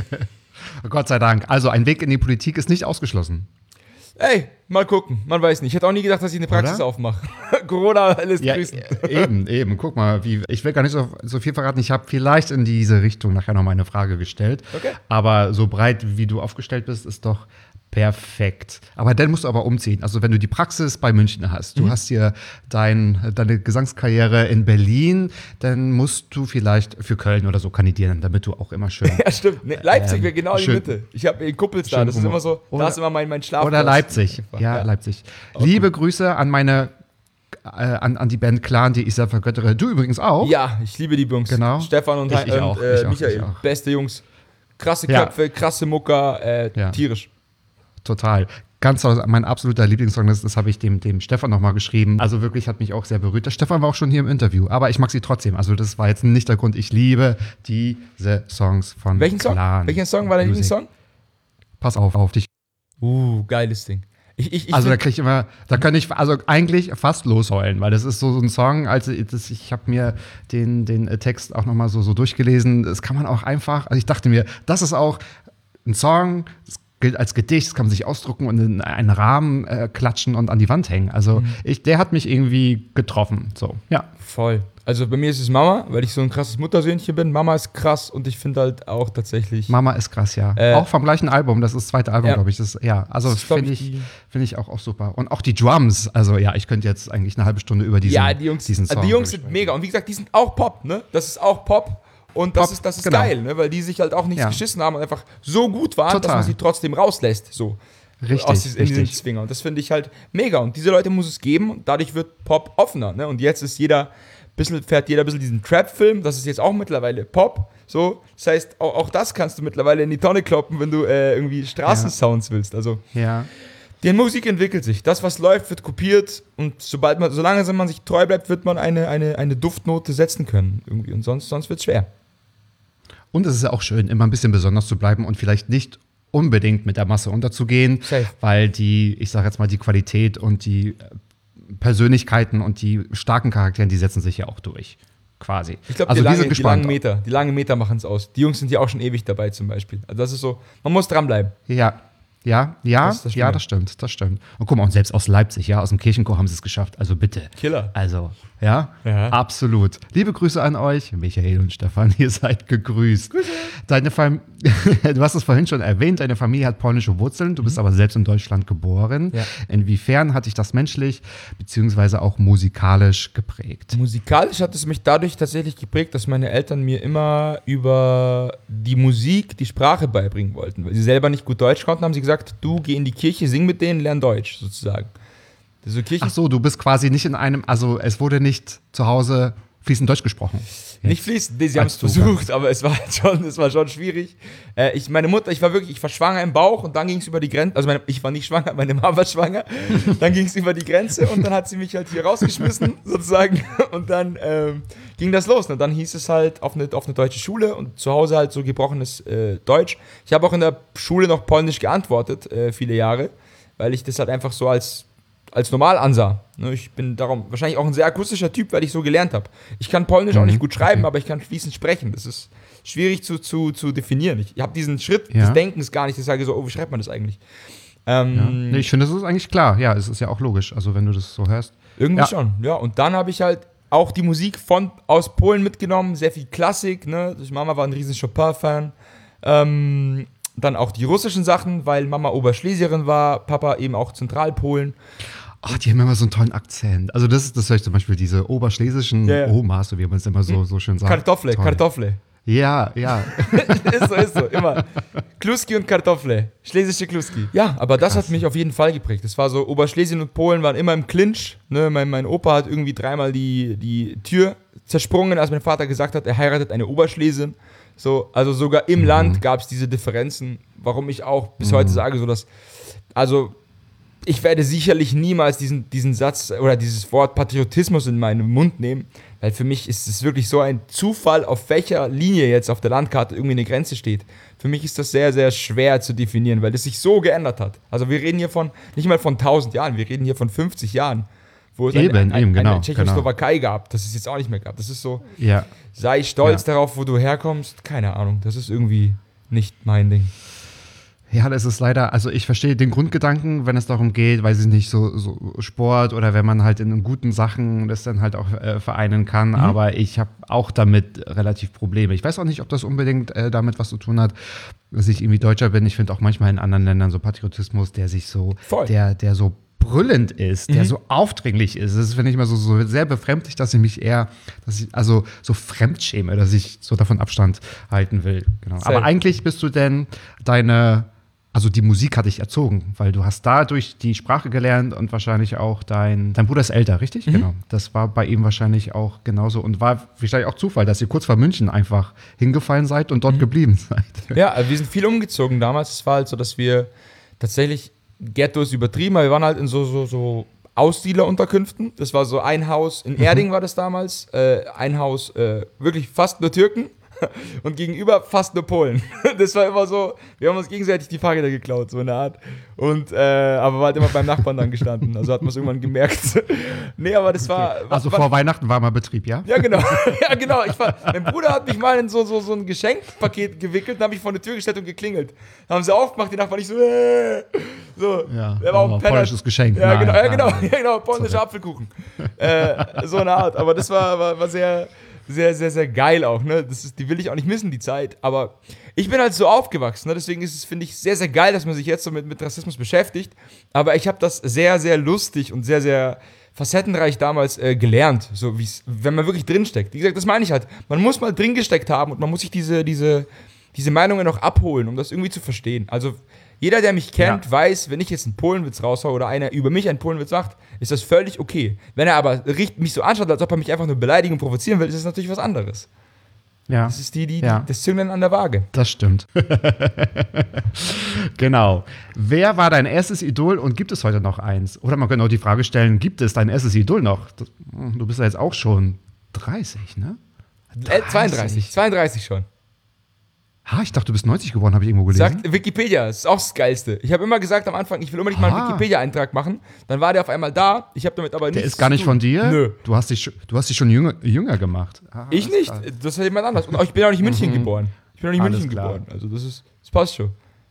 Gott sei Dank. Also ein Weg in die Politik ist nicht ausgeschlossen. Ey, mal gucken. Man weiß nicht. Ich hätte auch nie gedacht, dass ich eine Praxis Oder? aufmache. Corona lässt ja, grüßen. Eben, eben. Guck mal, wie, ich will gar nicht so, so viel verraten. Ich habe vielleicht in diese Richtung nachher noch mal eine Frage gestellt. Okay. Aber so breit, wie du aufgestellt bist, ist doch perfekt. Aber dann musst du aber umziehen. Also wenn du die Praxis bei München hast, du mhm. hast hier dein, deine Gesangskarriere in Berlin, dann musst du vielleicht für Köln oder so kandidieren, damit du auch immer schön... ja, stimmt. Nee, Leipzig ähm, wäre genau schön, in die Mitte. Ich habe Kumpels da, das ist immer so, oder, da ist immer mein, mein Schlafplatz. Oder Leipzig. Ja, ja, Leipzig. Okay. Liebe Grüße an meine... Äh, an, an die Band Clan, die ich sehr vergöttere. Du übrigens auch. Ja, ich liebe die Jungs. Genau. Stefan und, ich, ich und auch, äh, ich Michael, auch, beste Jungs. Krasse Köpfe, ja. krasse Mucker, äh, ja. tierisch. Total. Ganz toll, mein absoluter Lieblingssong, das, das habe ich dem, dem Stefan nochmal geschrieben. Also wirklich hat mich auch sehr berührt. Der Stefan war auch schon hier im Interview, aber ich mag sie trotzdem. Also das war jetzt nicht der Grund. Ich liebe diese Songs von Welchen Song? Clan. Welchen Song war dein Lieblingssong? Pass auf, auf dich. Uh, geiles Ding. Ich, ich, ich also da kriege ich immer, da kann ich also eigentlich fast losheulen, weil das ist so, so ein Song, also das, ich habe mir den, den Text auch nochmal so, so durchgelesen. Das kann man auch einfach, also ich dachte mir, das ist auch ein Song, das gilt als Gedicht, das kann man sich ausdrucken und in einen Rahmen äh, klatschen und an die Wand hängen. Also mhm. ich, der hat mich irgendwie getroffen. So, ja. Voll. Also bei mir ist es Mama, weil ich so ein krasses Muttersöhnchen bin. Mama ist krass und ich finde halt auch tatsächlich... Mama ist krass, ja. Äh, auch vom gleichen Album, das ist das zweite Album, ja. glaube ich. Das, ja, also finde ich, ich, find ich auch, auch super. Und auch die Drums, also ja, ich könnte jetzt eigentlich eine halbe Stunde über diesen, ja, die Jungs, diesen Song... Die Jungs sind mega und wie gesagt, die sind auch Pop, ne? Das ist auch Pop. Und das Pop, ist, das ist genau. geil, ne? Weil die sich halt auch nichts ja. geschissen haben und einfach so gut waren, Total. dass man sie trotzdem rauslässt. So. Richtig, aus diesen, richtig. in diesen Zwinger. Und das finde ich halt mega. Und diese Leute muss es geben und dadurch wird Pop offener. Ne? Und jetzt ist jeder, bisschen, fährt jeder ein bisschen diesen Trap-Film. Das ist jetzt auch mittlerweile Pop. So. Das heißt, auch, auch das kannst du mittlerweile in die Tonne kloppen, wenn du äh, irgendwie Straßensounds ja. willst. Also ja. die Musik entwickelt sich. Das, was läuft, wird kopiert. Und sobald man, solange man sich treu bleibt, wird man eine, eine, eine Duftnote setzen können. Irgendwie. Und sonst, sonst wird es schwer. Und es ist ja auch schön, immer ein bisschen besonders zu bleiben und vielleicht nicht unbedingt mit der Masse unterzugehen, Safe. weil die, ich sage jetzt mal, die Qualität und die Persönlichkeiten und die starken Charakteren, die setzen sich ja auch durch, quasi. Ich glaube, also die, lange, die langen Meter, die langen Meter machen es aus. Die Jungs sind ja auch schon ewig dabei zum Beispiel. Also das ist so, man muss dranbleiben. Ja, Ja, ja, Das ist das ja, Schlimme. das stimmt, das stimmt. Und guck mal, und selbst aus Leipzig, ja, aus dem Kirchenchor haben sie es geschafft. Also bitte. Killer. Also, ja, Ja. absolut. Liebe Grüße an euch, Michael und Stefan, ihr seid gegrüßt. Grüße. Deine Fam- du hast es vorhin schon erwähnt, deine Familie hat polnische Wurzeln, du bist aber selbst in Deutschland geboren. Ja. Inwiefern hat dich das menschlich beziehungsweise auch musikalisch geprägt? Musikalisch hat es mich dadurch tatsächlich geprägt, dass meine Eltern mir immer über die Musik die Sprache beibringen wollten. Weil sie selber nicht gut Deutsch konnten, haben sie gesagt, du geh in die Kirche, sing mit denen, lern Deutsch sozusagen. Also Kirche Ach so, du bist quasi nicht in einem, also es wurde nicht zu Hause fließend Deutsch gesprochen. Nicht fließend, nee, sie haben es versucht, aber es war halt schon, es war schon schwierig. Äh, ich, meine Mutter, ich war wirklich, ich war schwanger im Bauch und dann ging es über die Grenze, also meine, ich war nicht schwanger, meine Mama war schwanger, dann ging es über die Grenze und dann hat sie mich halt hier rausgeschmissen, sozusagen, und dann ähm, ging das los. Und dann hieß es halt auf eine, auf eine deutsche Schule und zu Hause halt so gebrochenes äh, Deutsch. Ich habe auch in der Schule noch Polnisch geantwortet, äh, viele Jahre, weil ich das halt einfach so als als normal ansah. Ne, ich bin darum wahrscheinlich auch ein sehr akustischer Typ, weil ich so gelernt habe. Ich kann Polnisch auch nicht gut schreiben, aber ich kann fließend sprechen. Das ist schwierig zu, zu, zu definieren. Ich habe diesen Schritt Ja. des Denkens gar nicht, dass ich sage so, oh, wie schreibt man das eigentlich? Ähm, Ja. Nee, ich finde, das ist eigentlich klar. Ja, es ist ja auch logisch. Also wenn du das so hörst. Irgendwie Ja. schon, ja. Und dann habe ich halt auch die Musik von, aus Polen mitgenommen, sehr viel Klassik, ne? Mama war ein riesen Chopin-Fan. Ähm, dann auch die russischen Sachen, weil Mama Oberschlesierin war, Papa eben auch Zentralpolen. Ach, die haben immer so einen tollen Akzent. Also das, das höre ich zum Beispiel diese oberschlesischen Ja, ja. Omas, so wie man es immer so, so schön sagt. Kartoffle, Toll. Kartoffle. Ja, ja. ist so, ist so, immer. Kluski und Kartoffle. Schlesische Kluski. Ja, aber das Krass. hat mich auf jeden Fall geprägt. Das war so, Oberschlesien und Polen waren immer im Clinch. Ne? Mein, mein Opa hat irgendwie dreimal die, die Tür zersprungen, als mein Vater gesagt hat, er heiratet eine Oberschlesin. So, also sogar im Mhm. Land gab es diese Differenzen, warum ich auch bis heute sage, so dass, also ich werde sicherlich niemals diesen, diesen Satz oder dieses Wort Patriotismus in meinen Mund nehmen, weil für mich ist es wirklich so ein Zufall, auf welcher Linie jetzt auf der Landkarte irgendwie eine Grenze steht. Für mich ist das sehr, sehr schwer zu definieren, weil das sich so geändert hat. Also wir reden hier von, nicht mal von tausend Jahren, wir reden hier von fünfzig Jahren, wo es Eben, ein, ein, eben, genau, eine Tschechoslowakei gab, das es jetzt auch nicht mehr gab. Das ist so, Ja. sei stolz Ja. darauf, wo du herkommst, keine Ahnung, das ist irgendwie nicht mein Ding. Ja, das ist leider, also ich verstehe den Grundgedanken, wenn es darum geht, weiß ich nicht, so, so Sport oder wenn man halt in guten Sachen das dann halt auch äh, vereinen kann, aber ich habe auch damit relativ Probleme. Ich weiß auch nicht, ob das unbedingt äh, damit was zu tun hat, dass ich irgendwie Deutscher bin. Ich finde auch manchmal in anderen Ländern so Patriotismus, der sich so, Voll. der, der so brüllend ist, der so aufdringlich ist. Das finde ich immer so, so sehr befremdlich, dass ich mich eher, dass ich also so fremdschäme, dass ich so davon Abstand halten will. Genau. Same. Aber eigentlich bist du denn deine Also die Musik hat dich erzogen, weil du hast dadurch die Sprache gelernt und wahrscheinlich auch dein, dein Bruder ist älter, richtig? Mhm. Genau. Das war bei ihm wahrscheinlich auch genauso und war wahrscheinlich auch Zufall, dass ihr kurz vor München einfach hingefallen seid und dort geblieben seid. Ja, also wir sind viel umgezogen damals. Es war halt so, dass wir tatsächlich, Ghetto ist übertrieben, aber wir waren halt in so, so, so Ausdielerunterkünften. Das war so ein Haus, in Erding war das damals, äh, ein Haus, äh, wirklich fast nur Türken. Und gegenüber fast nur Polen. Das war immer so, wir haben uns gegenseitig die Fahrräder geklaut, so in der Art. Und, äh, aber war halt immer beim Nachbarn dann gestanden. Also hat man es irgendwann gemerkt. Nee, aber das war. Also war, vor Weihnachten war mal Betrieb, ja? Ja, genau. Ja, genau. Ich war, mein Bruder hat mich mal in so, so, so ein Geschenkpaket gewickelt und habe mich vor der Tür gestellt und geklingelt. Dann haben sie aufgemacht, die Nachbarn nicht so, äh, so. Ja, Der war auch aber ein Penner. polnisches Geschenk. Ja, Nein, genau, ja, nein, genau, nein. ja, genau, polnischer Apfelkuchen. äh, so eine Art. Aber das war, war, war sehr, sehr, sehr, sehr geil auch, ne? Das ist, die will ich auch nicht missen, die Zeit. Aber ich bin halt so aufgewachsen, ne? Deswegen ist es, finde ich, sehr, sehr geil, dass man sich jetzt so mit, mit Rassismus beschäftigt. Aber ich habe das sehr, sehr lustig und sehr, sehr facettenreich damals äh, gelernt, so wie's, wenn man wirklich drinsteckt. Wie gesagt, das meine ich halt. Man muss mal drin gesteckt haben und man muss sich diese, diese, diese Meinungen noch abholen, um das irgendwie zu verstehen. Also jeder, der mich kennt, Ja. weiß, wenn ich jetzt einen Polenwitz raushaue oder einer über mich einen Polenwitz macht, ist das völlig okay. Wenn er aber richt, mich so anschaut, als ob er mich einfach nur beleidigen und provozieren will, ist das natürlich was anderes. Ja, Das ist die, die, Ja. die das Zünglein an der Waage. das stimmt. Genau. Wer war dein erstes Idol und gibt es heute noch eins? Oder man könnte auch die Frage stellen, gibt es dein erstes Idol noch? Das, du bist ja jetzt auch schon dreißig, ne? Äh, zweiunddreißig, zweiunddreißig schon. Ha, ich dachte, du bist neunzig geworden, habe ich irgendwo gelesen. Sagt Wikipedia, das ist auch das Geilste. Ich habe immer gesagt am Anfang, ich will unbedingt mal einen Ah. Wikipedia-Eintrag machen. Dann war der auf einmal da. Ich habe damit aber nichts Der ist gar nicht zu tun. von dir? Nö. Du hast dich, du hast dich schon jünger, jünger gemacht. Ah, Ich alles nicht. klar. Das hat jemand anders. Und auch, ich bin auch nicht in München geboren. Ich bin auch nicht in Alles München klar. geboren. Also das ist, das passt schon.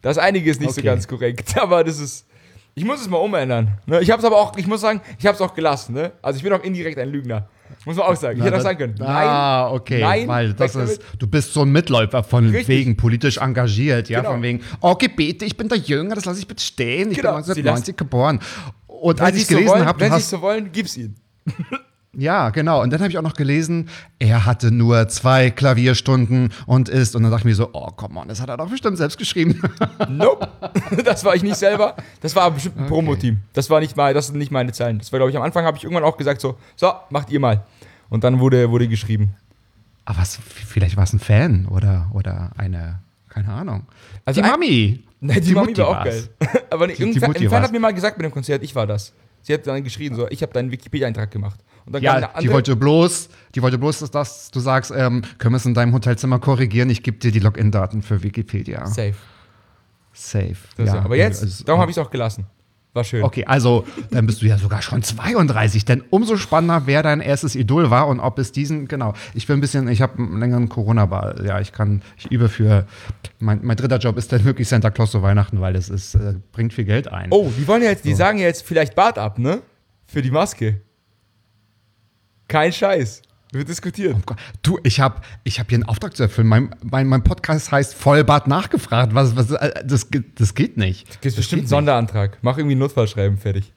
Da ist einiges nicht Okay. so ganz korrekt, aber das ist, ich muss es mal umändern. Ne? Ich hab's aber auch, ich muss sagen, ich hab's auch gelassen, ne? Also ich bin auch indirekt ein Lügner. Muss man auch sagen. Ich Na, hätte auch das- sagen können. Nein, Ah, okay. nein, weil das weg ist, du bist so ein Mitläufer von Richtig. wegen politisch engagiert, ja, Genau. von wegen, oh Gebete, ich bin der Jünger, das lasse ich bitte stehen, ich Genau. bin neunzehnhundertneunzig geboren. Und wenn als sie ich es so gelesen wollen, habe, wenn du sie es hast, so wollen, gib's ihnen. ja, genau, und dann habe ich auch noch gelesen, er hatte nur zwei Klavierstunden und ist, und dann dachte ich mir so, oh, komm on, das hat er doch bestimmt selbst geschrieben. Nope. Das war ich nicht selber. Das war bestimmt ein Promo-Team. Das war nicht mal, das sind nicht meine Zeilen. Das war, glaube ich, am Anfang habe ich irgendwann auch gesagt so, so, macht ihr mal. Und dann wurde, wurde geschrieben. Aber was, vielleicht war es ein Fan oder, oder eine, keine Ahnung. Also die ein- Mami. Nein, die, Mami Mutti war auch war's. geil. Aber Die- die irgendein Mutti ein Fan war's. hat mir mal gesagt bei dem Konzert, ich war das. Sie hat dann geschrien so, ich habe deinen Wikipedia-Eintrag gemacht. Und dann kam Ja, eine andere, die wollte bloß, die wollte bloß, dass das, du sagst, ähm, können wir es in deinem Hotelzimmer korrigieren? Ich gebe dir die Login-Daten für Wikipedia. safe. Safe. Das ja. Aber jetzt, Also, darum habe ich es auch gelassen. War schön. Okay, also dann bist du ja sogar schon zweiunddreißig, denn umso spannender, wer dein erstes Idol war und ob es diesen, genau. Ich bin ein bisschen, ich habe einen längeren Corona-Ball. Ja, ich kann, ich übe für, mein, mein dritter Job ist dann wirklich Santa Claus zu Weihnachten, weil das ist, äh, bringt viel Geld ein. Oh, die wollen ja jetzt, die sagen ja jetzt vielleicht Bart ab, ne? Für die Maske. Kein Scheiß. Wird diskutiert. Oh Gott. Du, ich habe ich hab hier einen Auftrag zu erfüllen. Mein, mein, mein Podcast heißt Vollbart nachgefragt. Was, was, äh, das, ge- das geht nicht. Gibt bestimmt einen Sonderantrag. Mach irgendwie ein Notfallschreiben fertig.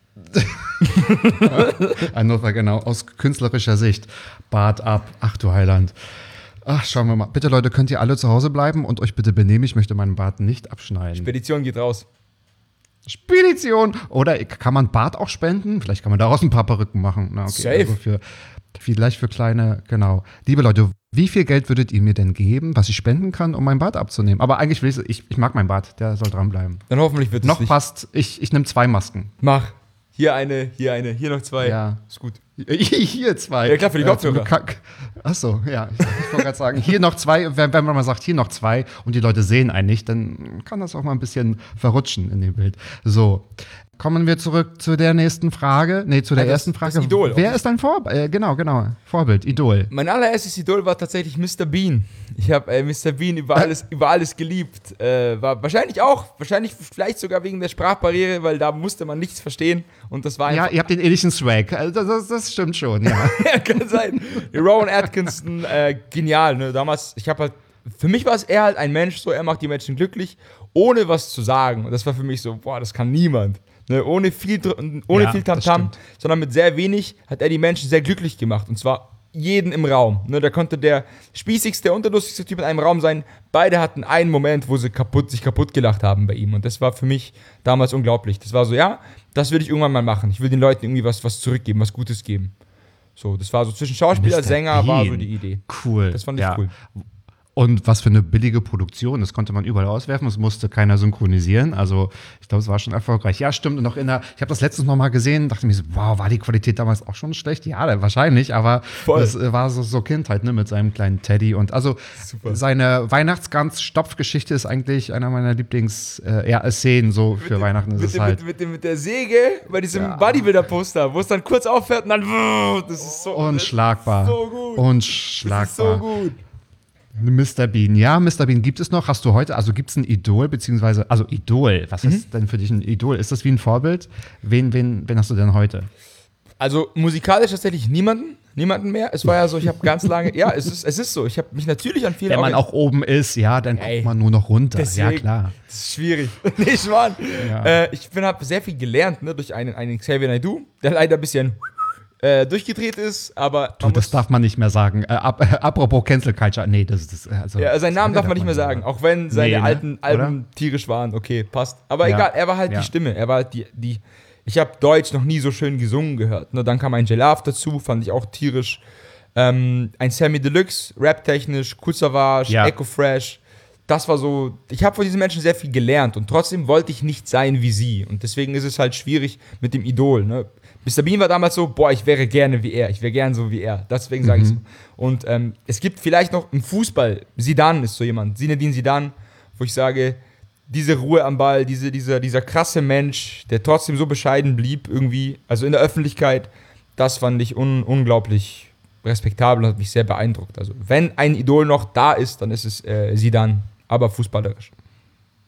Ein Notfall, genau, aus künstlerischer Sicht. Bart ab. Ach du Heiland. Ach, schauen wir mal. Bitte, Leute, könnt ihr alle zu Hause bleiben und euch bitte benehmen. Ich möchte meinen Bart nicht abschneiden. Petition geht raus. Spedition. Oder kann man Bart auch spenden? Vielleicht kann man daraus ein paar Perücken machen. Na, okay. Safe. Also für, vielleicht für kleine, genau. Liebe Leute, wie viel Geld würdet ihr mir denn geben, was ich spenden kann, um meinen Bart abzunehmen? Aber eigentlich will ich, ich, ich mag meinen Bart, der soll dranbleiben. Dann hoffentlich wird es Noch nicht. passt, ich, ich nehme zwei Masken. Mach. Hier eine, hier eine, hier noch zwei. Ja. Ist gut. Hier zwei. Ja, klar, für die Kopfhörer. Achso, ja. Ich, ich wollte gerade sagen, hier noch zwei. Wenn, wenn man mal sagt, hier noch zwei und die Leute sehen einen nicht, dann kann das auch mal ein bisschen verrutschen in dem Bild. So. Kommen wir zurück zu der nächsten Frage. Nee, zu der Ja, das- ersten Frage. das Idol. Wer ist dein Vorbild? Äh, genau, genau. Vorbild, Idol. Mein allererstes Idol war tatsächlich Mister Bean. Ich habe äh, Mister Bean über alles, über alles geliebt. Äh, war wahrscheinlich auch, wahrscheinlich vielleicht sogar wegen der Sprachbarriere, weil da musste man nichts verstehen. Und das war Ja, einfach, ihr habt den ähnlichen Swag. Also das, das, das stimmt schon, ja. ja, kann sein. Rowan Atkinson, äh, genial. Ne? Damals, ich habe halt, für mich war es eher halt ein Mensch, so er macht die Menschen glücklich, ohne was zu sagen. Und das war für mich so, boah, das kann niemand. Ne? Ohne viel, dr- ohne Ja, viel das Tamtam, stimmt. sondern mit sehr wenig hat er die Menschen sehr glücklich gemacht. Und zwar jeden im Raum. Ne? Da konnte der spießigste und der lustigste Typ in einem Raum sein. Beide hatten einen Moment, wo sie kaputt, sich kaputt gelacht haben bei ihm. Und das war für mich damals unglaublich. Das war so, ja, das will ich irgendwann mal machen. Ich will den Leuten irgendwie was, was zurückgeben, was Gutes geben. So, das war so zwischen Schauspieler, Mister Sänger, war so Bean. die Idee. Cool. Das fand ich ja. cool. Und was für eine billige Produktion. Das konnte man überall auswerfen. Es musste keiner synchronisieren. Also ich glaube, es war schon erfolgreich. Ja, stimmt. Und noch in der, ich habe das letztens noch mal gesehen, dachte mir so, wow, war die Qualität damals auch schon schlecht? Ja, wahrscheinlich. Aber Voll. das äh, war so, so Kindheit, ne, mit seinem kleinen Teddy. Und also Super. seine Weihnachtsgans-Stopfgeschichte ist eigentlich einer meiner Lieblings äh, ja, Szenen so für Mit- Weihnachten. Ist mit, es dem- halt mit, mit, dem- mit der Säge bei diesem Bodybuilder-Poster, wo es dann kurz aufhört und dann. Das ist so. unschlagbar. Das ist so gut. Unschlagbar. Das ist so gut. Mister Bean, ja, Mister Bean gibt es noch. Hast du heute, also gibt es ein Idol, beziehungsweise, also Idol, was Mhm. ist denn für dich ein Idol? Ist das wie ein Vorbild? Wen, wen, wen hast du denn heute? Also musikalisch tatsächlich niemanden, niemanden mehr. Es war ja so, ich habe ganz lange, ja, es ist, es ist so. Ich habe mich natürlich an vielen Wenn man auch oben ist, ja, dann Ey, guckt man nur noch runter. deswegen- Ja, klar. Das ist schwierig. Nee, Schwan. Ja. Äh, ich habe sehr viel gelernt, ne, durch einen, einen Xavier Naidoo, der leider ein bisschen äh, durchgedreht ist, aber Du, man das muss- darf man nicht mehr sagen. Äh, ab, äh, apropos Cancel Culture, nee, das ist, also. Ja, seinen Namen darf man nicht mehr sagen, auch wenn seine Nee, ne? alten Alben Oder? tierisch waren. Okay, passt. Aber Ja. egal, er war halt Ja. die Stimme. Er war halt die. die ich habe Deutsch noch nie so schön gesungen gehört. Ne, dann kam ein J-Love dazu, fand ich auch tierisch. Ähm, ein Sammy Deluxe, rap-technisch, Kool Savas, Ja. Echo Fresh. Das war so. Ich habe von diesen Menschen sehr viel gelernt und trotzdem wollte ich nicht sein wie sie. Und deswegen ist es halt schwierig mit dem Idol. Ne? Mister Bean war damals so, boah, ich wäre gerne wie er, ich wäre gern so wie er. Deswegen sage ich so. Und ähm, es gibt vielleicht noch im Fußball, Zidane ist so jemand, Zinedine Zidane, wo ich sage, diese Ruhe am Ball, diese, dieser, dieser krasse Mensch, der trotzdem so bescheiden blieb irgendwie, also in der Öffentlichkeit, das fand ich un, unglaublich respektabel und hat mich sehr beeindruckt. Also wenn ein Idol noch da ist, dann ist es äh, Zidane, aber fußballerisch.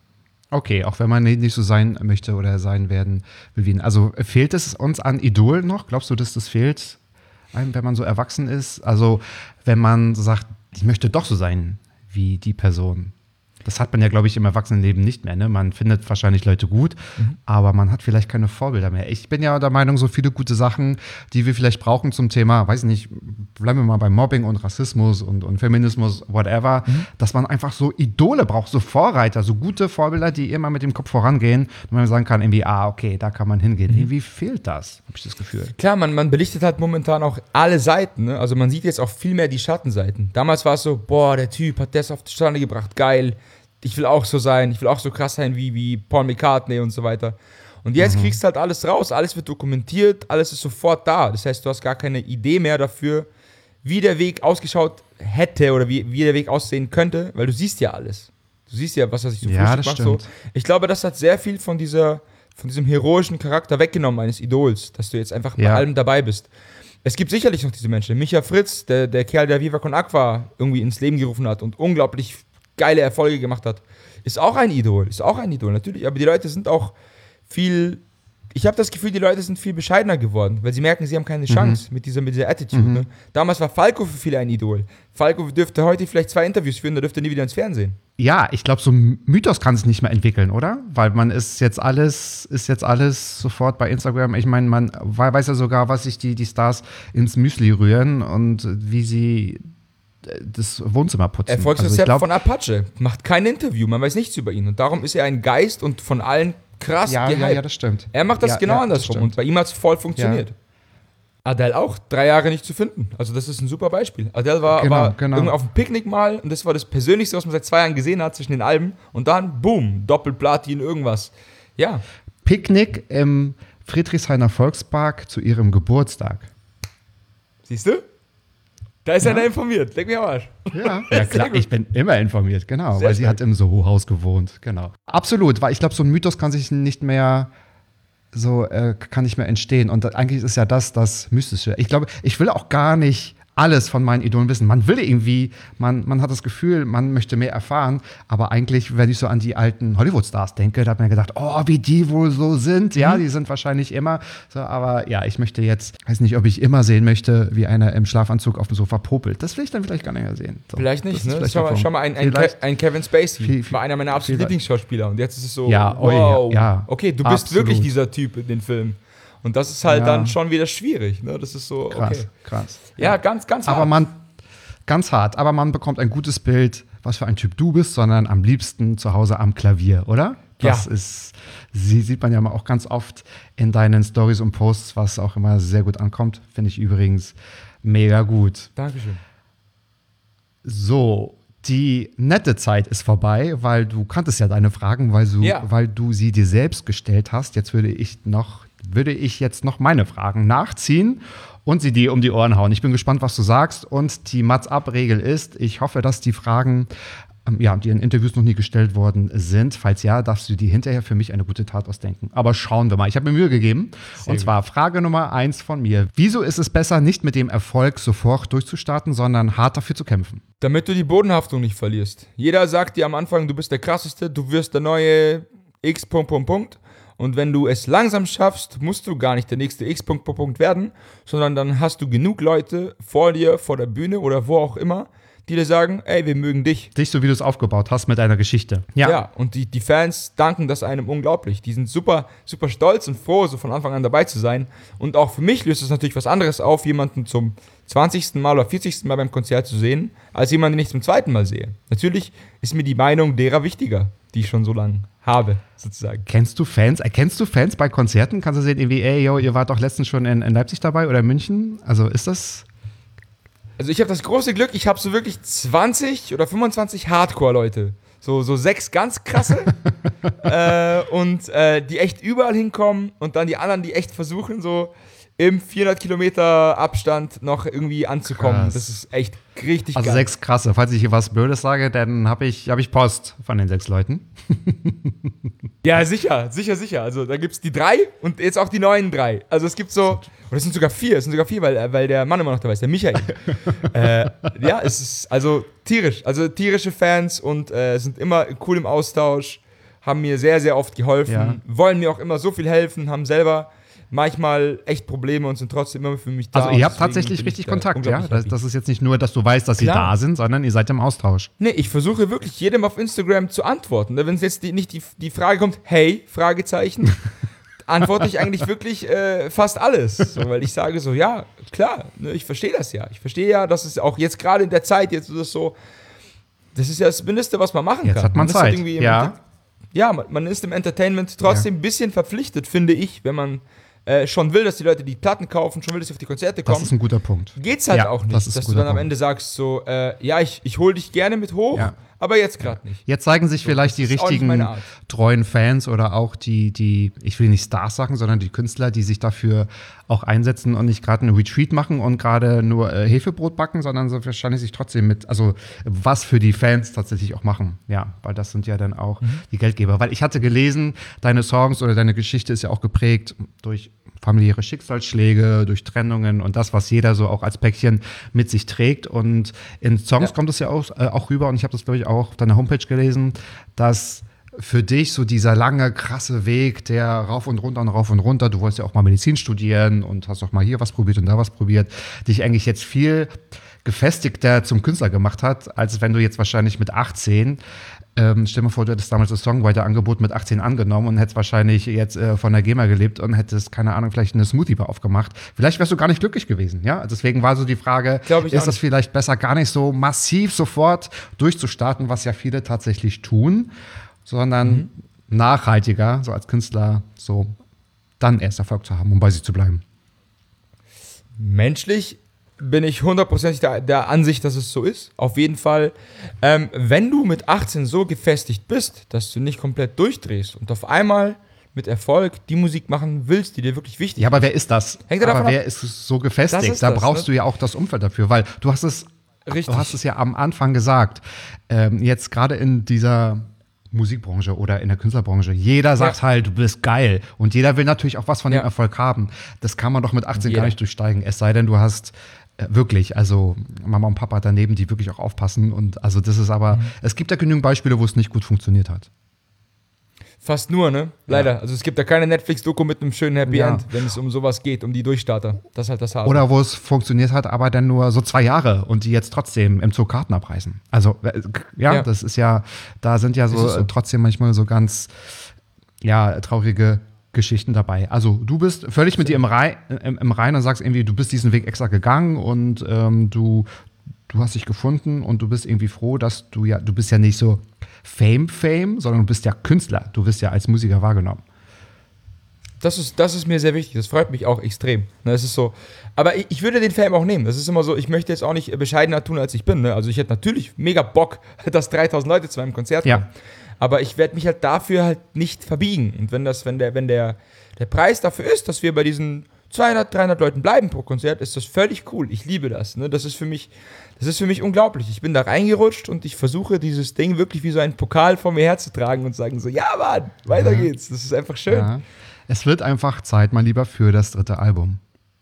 Okay, auch wenn man nicht so sein möchte oder sein werden will wie ihn. Also fehlt es uns an Idolen noch? Glaubst du, dass das fehlt, einem, wenn man so erwachsen ist? Also wenn man so sagt, ich möchte doch so sein wie die Person. Das hat man ja, glaube ich, im Erwachsenenleben nicht mehr. Ne? Man findet wahrscheinlich Leute gut, mhm. aber man hat vielleicht keine Vorbilder mehr. Ich bin ja der Meinung, so viele gute Sachen, die wir vielleicht brauchen zum Thema, weiß nicht, bleiben wir mal bei Mobbing und Rassismus und, und Feminismus, whatever, mhm. dass man einfach so Idole braucht, so Vorreiter, so gute Vorbilder, die immer mit dem Kopf vorangehen und man sagen kann, irgendwie, ah, okay, da kann man hingehen. Mhm. Irgendwie fehlt das, habe ich das Gefühl. Klar, man, man belichtet halt momentan auch alle Seiten. Ne? Also man sieht jetzt auch viel mehr die Schattenseiten. Damals war es so, boah, der Typ hat das auf die Stande gebracht, geil. Ich will auch so sein, ich will auch so krass sein wie, wie Paul McCartney und so weiter. Und jetzt mhm. kriegst du halt alles raus, alles wird dokumentiert, alles ist sofort da. Das heißt, du hast gar keine Idee mehr dafür, wie der Weg ausgeschaut hätte oder wie, wie der Weg aussehen könnte, weil du siehst ja alles. Du siehst ja, was er sich so ja, das macht. So. Ich glaube, das hat sehr viel von, dieser, von diesem heroischen Charakter weggenommen eines Idols, dass du jetzt einfach ja. bei allem dabei bist. Es gibt sicherlich noch diese Menschen. Micha Fritz, der, der Kerl, der Viva Con Aqua irgendwie ins Leben gerufen hat und unglaublich geile Erfolge gemacht hat, ist auch ein Idol, ist auch ein Idol, natürlich, aber die Leute sind auch viel, ich habe das Gefühl, die Leute sind viel bescheidener geworden, weil sie merken, sie haben keine Chance mhm. mit dieser, mit dieser Attitude. Mhm. Ne? Damals war Falco für viele ein Idol. Falco dürfte heute vielleicht zwei Interviews führen, da dürfte nie wieder ins Fernsehen. Ja, ich glaube, so ein Mythos kann sich nicht mehr entwickeln, oder? Weil man ist jetzt alles, ist jetzt alles sofort bei Instagram. Ich meine, man weiß ja sogar, was sich die, die Stars ins Müsli rühren und wie sie das Wohnzimmer putzen. Erfolgsrezept also von Apache. Macht kein Interview, man weiß nichts über ihn. Und darum ist er ein Geist und von allen krass ja, gehypt. Ja, ja, das stimmt. Er macht das ja, genau ja, andersrum. das und bei ihm hat es voll funktioniert. Ja. Adele auch, drei Jahre nicht zu finden. Also das ist ein super Beispiel. Adele war, genau, war genau. irgendwie auf dem Picknick mal und das war das Persönlichste, was man seit zwei Jahren gesehen hat zwischen den Alben. Und dann, boom, Doppelplatin, irgendwas. Ja. Picknick im Friedrichshainer Volkspark zu ihrem Geburtstag. Siehst du? Da ist ja. einer informiert. Leg mich am Arsch. Ja, ja klar, ich bin immer informiert, genau. Sehr weil sie schön. Hat im Soho-Haus gewohnt, genau. Absolut, weil ich glaube, so ein Mythos kann sich nicht mehr so, äh, kann nicht mehr entstehen. Und eigentlich ist ja das das Mystische. Ich glaube, ich will auch gar nicht alles von meinen Idolen wissen. Man will irgendwie, man, man hat das Gefühl, man möchte mehr erfahren, aber eigentlich, wenn ich so an die alten Hollywood-Stars denke, da hat man gedacht, oh, wie die wohl so sind. Ja, mhm. die sind wahrscheinlich immer so, aber ja, ich möchte jetzt, weiß nicht, ob ich immer sehen möchte, wie einer im Schlafanzug auf dem Sofa popelt. Das will ich dann vielleicht gar nicht mehr sehen. So, vielleicht nicht, ne? Vielleicht schau, mal, schau mal, ein, ein, Ke- ein Kevin Spacey viel, viel, war einer meiner absoluten Lieblingsschauspieler und jetzt ist es so, ja, wow, oh, ja, okay, du bist absolut. Wirklich dieser Typ in den Filmen. Und das ist halt ja. dann schon wieder schwierig, ne? Das ist so, okay. Krass, krass. Ja, ganz, ganz hart. Aber man, ganz hart, aber man bekommt ein gutes Bild, was für ein Typ du bist, sondern am liebsten zu Hause am Klavier, oder? Das ja. ist, sie sieht man ja auch ganz oft in deinen Stories und Posts, was auch immer sehr gut ankommt. Finde ich übrigens mega gut. Dankeschön. So, die nette Zeit ist vorbei, weil du kanntest ja deine Fragen, weil du, ja. weil du sie dir selbst gestellt hast. Jetzt würde ich noch, würde ich jetzt noch meine Fragen nachziehen und sie dir um die Ohren hauen. Ich bin gespannt, was du sagst. Und die Mats-Ab-Regel ist, ich hoffe, dass die Fragen, ähm, ja, die in Interviews noch nie gestellt worden sind. Falls ja, darfst du dir hinterher für mich eine gute Tat ausdenken. Aber schauen wir mal. Ich habe mir Mühe gegeben. Sehr und zwar gut. Frage Nummer eins von mir. Wieso ist es besser, nicht mit dem Erfolg sofort durchzustarten, sondern hart dafür zu kämpfen? Damit du die Bodenhaftung nicht verlierst. Jeder sagt dir am Anfang, du bist der Krasseste, du wirst der neue X. Punkt, Punkt, Punkt. Und wenn du es langsam schaffst, musst du gar nicht der nächste X. Punkt, Punkt, Punkt werden, sondern dann hast du genug Leute vor dir, vor der Bühne oder wo auch immer, die dir sagen, ey, wir mögen dich. Dich, so wie du es aufgebaut hast mit deiner Geschichte. Ja, ja und die, die Fans danken das einem unglaublich. Die sind super, super stolz und froh, so von Anfang an dabei zu sein. Und auch für mich löst es natürlich was anderes auf, jemanden zum zwanzigsten Mal oder vierzigsten Mal beim Konzert zu sehen, als jemanden, den ich zum zweiten Mal sehe. Natürlich ist mir die Meinung derer wichtiger, die ich schon so lange habe, sozusagen. Kennst du Fans? Erkennst du Fans bei Konzerten? Kannst du sehen, irgendwie, ey, yo, ihr wart doch letztens schon in, in Leipzig dabei oder in München? Also ist das... Also ich habe das große Glück, ich habe so wirklich zwanzig oder fünfundzwanzig Hardcore-Leute. So, so sechs ganz krasse. äh, und äh, die echt überall hinkommen und dann die anderen, die echt versuchen, so im vierhundert Kilometer Abstand noch irgendwie anzukommen. Krass. Das ist echt richtig also geil. Also sechs krasse. Falls ich hier was Blödes sage, dann habe ich, hab ich Post von den sechs Leuten. Ja, sicher, sicher, sicher. Also da gibt es die drei und jetzt auch die neuen drei. Also es gibt so, oder es sind sogar vier, es sind sogar vier, weil, weil der Mann immer noch dabei ist, der Michael. äh, ja, es ist also tierisch. Also tierische Fans und äh, sind immer cool im Austausch. haben mir sehr, sehr oft geholfen, Ja. wollen mir auch immer so viel helfen, haben selber manchmal echt Probleme und sind trotzdem immer für mich da. Also ihr habt Deswegen tatsächlich bin richtig ich da Kontakt, ja? unglaublich Das, happy. das ist jetzt nicht nur, dass du weißt, dass sie Klar. da sind, sondern ihr seid im Austausch. Nee, ich versuche wirklich jedem auf Instagram zu antworten. Wenn es jetzt die, nicht die, die Frage kommt, hey, Fragezeichen, antworte ich eigentlich wirklich äh, fast alles. So, weil ich sage so, ja, klar, ne, ich verstehe das ja. Ich verstehe ja, dass es auch jetzt gerade in der Zeit, jetzt ist es so, das ist ja das Mindeste, was man machen Jetzt kann. hat man ist halt Zeit, irgendwie im ja. Enter- ja, man, man ist im Entertainment trotzdem ein bisschen verpflichtet, finde ich, wenn man äh, schon will, dass die Leute die Platten kaufen, schon will, dass sie auf die Konzerte kommen. Das ist ein guter Punkt. Geht's halt Ja, auch nicht, das ist ein dass du guter dann am Punkt. Ende sagst so, äh, ja, ich, ich hole dich gerne mit hoch, Ja. aber jetzt gerade nicht. Jetzt zeigen sich vielleicht die das ist auch nicht richtigen meine Art. treuen Fans oder auch die, die, ich will nicht Stars sagen, sondern die Künstler, die sich dafür auch einsetzen und nicht gerade einen Retreat machen und gerade nur äh, Hefebrot backen, sondern so wahrscheinlich sich trotzdem mit, also was für die Fans tatsächlich auch machen. Ja, weil das sind ja dann auch Mhm. die Geldgeber. Weil ich hatte gelesen, deine Songs oder deine Geschichte ist ja auch geprägt durch familiäre Schicksalsschläge, durch Trennungen und das, was jeder so auch als Päckchen mit sich trägt. Und in Songs Ja. kommt es ja auch, äh, auch rüber, und ich habe das, glaube ich, auch auf deiner Homepage gelesen, dass für dich so dieser lange, krasse Weg, der rauf und runter und rauf und runter, du wolltest ja auch mal Medizin studieren und hast auch mal hier was probiert und da was probiert, dich eigentlich jetzt viel gefestigter zum Künstler gemacht hat, als wenn du jetzt wahrscheinlich mit achtzehn, ähm, stell dir mal vor, du hättest damals das Songwriter-Angebot mit achtzehn angenommen und hättest wahrscheinlich jetzt äh, von der GEMA gelebt und hättest, keine Ahnung, vielleicht eine Smoothie-Bar aufgemacht. Vielleicht wärst du gar nicht glücklich gewesen, ja? Deswegen war so die Frage, Glaub ich ist auch das nicht. vielleicht besser, gar nicht so massiv sofort durchzustarten, was ja viele tatsächlich tun, sondern Mhm. nachhaltiger, so als Künstler, so dann erst Erfolg zu haben, um bei sich zu bleiben. Menschlich bin ich hundertprozentig der, der Ansicht, dass es so ist. Auf jeden Fall, ähm, wenn du mit achtzehn so gefestigt bist, dass du nicht komplett durchdrehst und auf einmal mit Erfolg die Musik machen willst, die dir wirklich wichtig Ja, aber wer ist das? Hängt ja aber davon wer ab. ist so gefestigt? Das ist da das, brauchst ne? du ja auch das Umfeld dafür, weil du hast es, Richtig. du hast es ja am Anfang gesagt. Ähm, jetzt gerade in dieser Musikbranche oder in der Künstlerbranche, jeder sagt Ja. halt, du bist geil, und jeder will natürlich auch was von dem Ja. Erfolg haben. Das kann man doch mit achtzehn Jeder. gar nicht durchsteigen, es sei denn, du hast äh, wirklich, also Mama und Papa daneben, die wirklich auch aufpassen, und also das ist aber, Mhm. es gibt ja genügend Beispiele, wo es nicht gut funktioniert hat. Fast nur, ne? Leider. Also es gibt da keine Netflix-Doku mit einem schönen Happy Ja. End, wenn es um sowas geht, um die Durchstarter. Das ist halt das Harte. Oder wo es funktioniert hat, aber dann nur so zwei Jahre und die jetzt trotzdem im Zoo Karten abreißen. Also, äh, ja, Ja. das ist ja, da sind ja so, Ist es so. äh, trotzdem manchmal so ganz, ja, traurige Geschichten dabei. Also, du bist völlig mit dir im, Rei im, im Reinen und sagst irgendwie, du bist diesen Weg extra gegangen und ähm, du, du hast dich gefunden und du bist irgendwie froh, dass du ja, du bist ja nicht so Fame-Fame, sondern du bist ja Künstler. Du wirst ja als Musiker wahrgenommen. Das ist, das ist mir sehr wichtig, das freut mich auch extrem. Ne, das ist so. Aber ich, ich würde den Fame auch nehmen. Das ist immer so, ich möchte jetzt auch nicht bescheidener tun, als ich bin. Ne? Also ich hätte natürlich mega Bock, dass dreitausend Leute zu meinem Konzert kommen. Ja. Aber ich werde mich halt dafür halt nicht verbiegen. Und wenn das, wenn der, wenn der, der Preis dafür ist, dass wir bei diesen zweihundert, dreihundert Leuten bleiben pro Konzert, ist das völlig cool. Ich liebe das. Ne? Das ist für mich, das ist für mich unglaublich. Ich bin da reingerutscht und ich versuche dieses Ding wirklich wie so einen Pokal vor mir herzutragen und sagen so, ja Mann, weiter Ja. geht's. Das ist einfach schön. Ja. Es wird einfach Zeit, mein Lieber, für das dritte Album.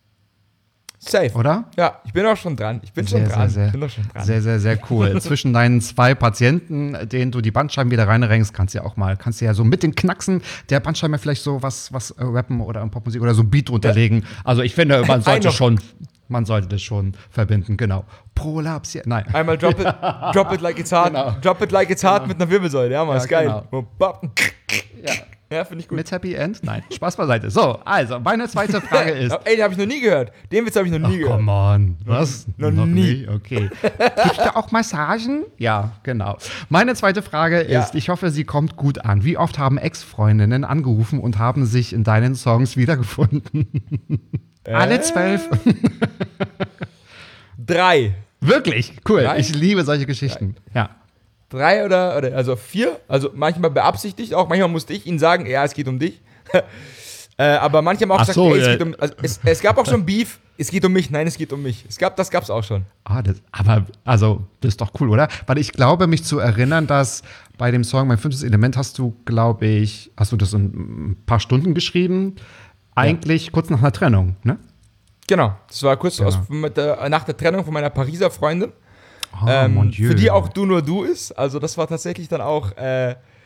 Safe. Oder? Ja, ich bin auch schon dran. Ich bin schon Sehr, dran. sehr, ich bin doch schon dran. sehr, sehr, sehr cool. Zwischen deinen zwei Patienten, denen du die Bandscheiben wieder reinrenkst, kannst du ja auch mal, kannst du ja so mit den Knacksen der Bandscheibe vielleicht so was, was äh, rappen oder in Popmusik oder so ein Beat drunterlegen. Also ich finde, man sollte noch. schon, man sollte das schon verbinden, genau. Prolaps, ja, nein. Einmal drop it, drop it like it's hard. Genau. Drop it like it's hard mit einer Wirbelsäule. Ja, Mann, Ja, ist geil. genau. Ja, ja finde ich gut. Mit Happy End? Nein, Spaß beiseite. So, also, meine zweite Frage ist. Ey, den habe ich noch nie gehört. Den Witz habe ich noch nie Ach, gehört. come on. Was? Noch nie. nicht? Okay. Gibt's da auch Massagen? Ja, genau. Meine zweite Frage ist, Ja. ich hoffe, sie kommt gut an. Wie oft haben Ex-Freundinnen angerufen und haben sich in deinen Songs wiedergefunden? Alle zwölf? Drei. Wirklich? Cool. Drei? Ich liebe solche Geschichten. Ja. Drei oder, oder, also vier. Also manchmal beabsichtigt auch. Manchmal musste ich ihnen sagen, ja, es geht um dich. äh, aber manche haben auch Ach gesagt, so, ey, es, äh. geht um, also es, es gab auch schon Beef. Es geht um mich. Nein, es geht um mich. Es gab, das gab's auch schon. Ah, das, aber, also, das ist doch cool, oder? Weil ich glaube, mich zu erinnern, dass bei dem Song Mein fünftes Element hast du, glaube ich, hast du das in ein paar Stunden geschrieben? Eigentlich kurz nach einer Trennung, ne? Genau. Das war kurz Genau. aus, mit der, nach der Trennung von meiner Pariser Freundin. Oh, ähm, mon Dieu. für die auch Du nur Du ist. Also das war tatsächlich dann auch äh,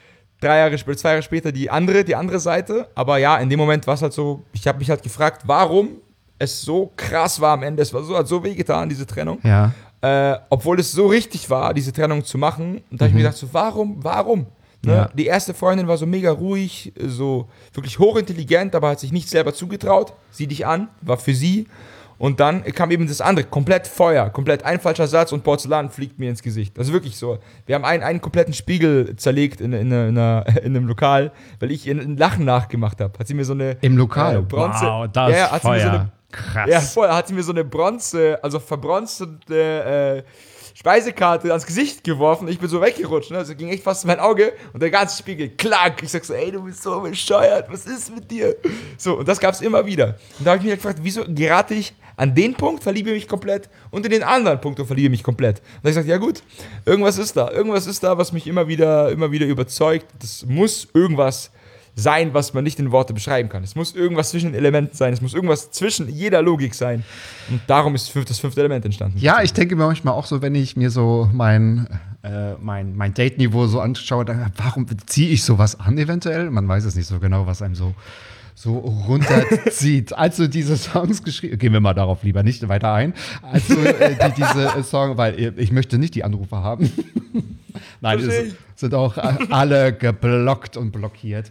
drei Jahre später, zwei Jahre später die andere, die andere Seite. Aber ja, in dem Moment war es halt so, ich habe mich halt gefragt, warum es so krass war am Ende. Es war so, hat so wehgetan, diese Trennung. Ja. Äh, obwohl es so richtig war, diese Trennung zu machen. Und da habe ich mir gedacht, so, warum, warum? Ne? Ja. Die erste Freundin war so mega ruhig, so wirklich hochintelligent, aber hat sich nicht selber zugetraut. Sieh dich an, war für sie. Und dann kam eben das andere, komplett Feuer, komplett ein falscher Satz und Porzellan fliegt mir ins Gesicht. Also wirklich so. Wir haben einen, einen kompletten Spiegel zerlegt in, in, in, einer, in einem Lokal, weil ich ihr ein Lachen nachgemacht habe. Hat sie mir so eine Im Lokal? Äh, Bronze... Wow, das ja, ja, hat sie mir so Feuer. eine, Krass. Ja, voll. Hat sie mir so eine Bronze, also verbronzte äh, Speisekarte ans Gesicht geworfen. Ich bin so weggerutscht, ne? Also ging echt fast in mein Auge und der ganze Spiegel, klack. Ich sag so, ey, du bist so bescheuert, was ist mit dir? So, und das gab's immer wieder. Und da habe ich mich gefragt, wieso gerate ich an den Punkt, verliebe mich komplett und in den anderen Punkt und verliebe mich komplett. Und da habe ich gesagt, ja gut, irgendwas ist da. Irgendwas ist da, was mich immer wieder, immer wieder überzeugt. Das muss irgendwas sein, was man nicht in Worte beschreiben kann. Es muss irgendwas zwischen den Elementen sein. Es muss irgendwas zwischen jeder Logik sein. Und darum ist das fünfte Element entstanden. Ja, ich denke mir manchmal auch so, wenn ich mir so mein, äh, mein, mein Date-Niveau so anschaue, dann, warum ziehe ich sowas an eventuell? Man weiß es nicht so genau, was einem so, so runterzieht. Als du diese Songs geschrieben, gehen wir mal darauf lieber nicht weiter ein, als du äh, die, diese Song, weil ich möchte nicht die Anrufe haben. Nein, es sind auch alle geblockt und blockiert.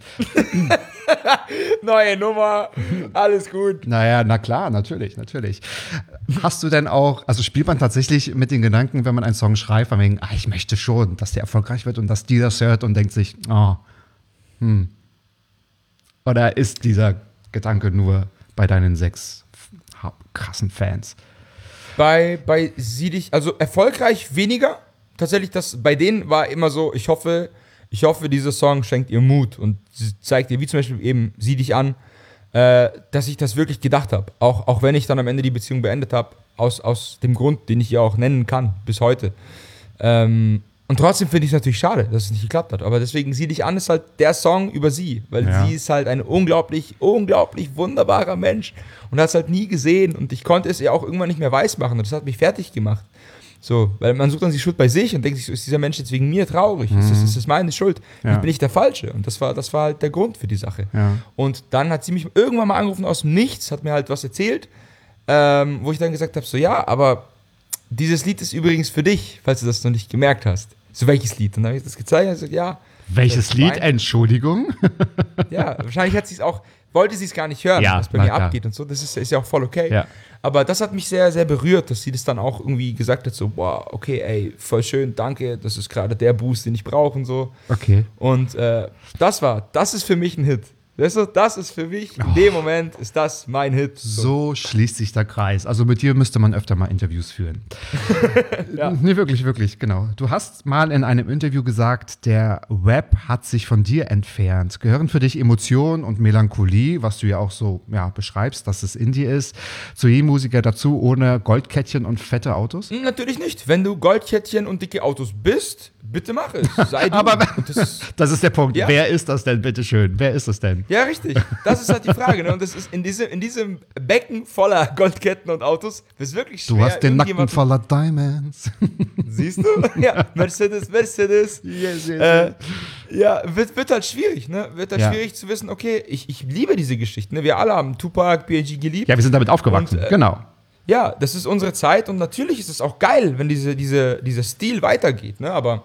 Neue Nummer, alles gut. Naja, na klar, natürlich, natürlich. Hast du denn auch, also spielt man tatsächlich mit den Gedanken, wenn man einen Song schreibt, von wegen, ah, ich möchte schon, dass der erfolgreich wird und dass die das hört und denkt sich, oh, hm. Oder ist dieser Gedanke nur bei deinen sechs krassen Fans? Bei, bei Sie dich, also erfolgreich weniger. Tatsächlich, das bei denen war immer so, ich hoffe, ich hoffe, dieser Song schenkt ihr Mut und zeigt ihr, wie zum Beispiel eben Sieh dich an, äh, dass ich das wirklich gedacht habe. Auch, auch wenn ich dann am Ende die Beziehung beendet habe, aus, aus dem Grund, den ich ihr auch nennen kann, bis heute. Ähm, und trotzdem finde ich es natürlich schade, dass es nicht geklappt hat. Aber deswegen Sieh dich an ist halt der Song über sie, weil Ja. sie ist halt ein unglaublich, unglaublich wunderbarer Mensch und hat es halt nie gesehen und ich konnte es ihr auch irgendwann nicht mehr weismachen und das hat mich fertig gemacht. So, weil man sucht dann die Schuld bei sich und denkt sich, so, ist dieser Mensch jetzt wegen mir traurig? Mhm. Ist, das, ist das meine Schuld? Ja. Bin ich der Falsche? Und das war, das war halt der Grund für die Sache. Ja. Und dann hat sie mich irgendwann mal angerufen aus dem Nichts, hat mir halt was erzählt, ähm, wo ich dann gesagt habe, so ja, aber dieses Lied ist übrigens für dich, falls du das noch nicht gemerkt hast. So, welches Lied? Und dann habe ich das gezeigt und gesagt, ja. Welches das Lied? mein- Entschuldigung? Ja, wahrscheinlich hat sie es auch, wollte sie es gar nicht hören, Ja, was bei na mir klar. abgeht und so. Das ist, ist ja auch voll okay. Ja. Aber das hat mich sehr, sehr berührt, dass sie das dann auch irgendwie gesagt hat, so, wow, okay, ey, voll schön, danke, das ist gerade der Boost, den ich brauche und so. Okay. Und äh, das war, das ist für mich ein Hit. Weißt du, das ist für mich, in dem Moment ist das mein Hit. So schließt sich der Kreis. Also mit dir müsste man öfter mal Interviews führen. Ja. Nee, wirklich, wirklich, genau. Du hast mal in einem Interview gesagt, der Rap hat sich von dir entfernt. Gehören für dich Emotion und Melancholie, was du ja auch so ja, beschreibst, dass es in dir ist, zu jedem Musiker dazu, ohne Goldkettchen und fette Autos? Hm, Natürlich nicht. Wenn du Goldkettchen und dicke Autos bist, bitte mach es. Sei du. Aber Und das ist, das ist der Punkt. Ja. Wer ist das denn, bitteschön? Wer ist das denn? ja, richtig. Das ist halt die Frage. Ne? Und das ist in diesem, in diesem Becken voller Goldketten und Autos, ist wirklich schwer. Du hast den Nacken irgendjemanden- voller Diamonds. Siehst du? Ja, Mercedes, Mercedes. Yes, yes, Äh, ja, wird, wird halt schwierig, ne? Wird halt Ja. schwierig zu wissen, okay, ich, ich liebe diese Geschichten. Ne? Wir alle haben Tupac, B I G geliebt. Ja, wir sind damit aufgewachsen. Und, äh, genau. Ja, das ist unsere Zeit und natürlich ist es auch geil, wenn diese, diese, dieser Stil weitergeht, ne? Aber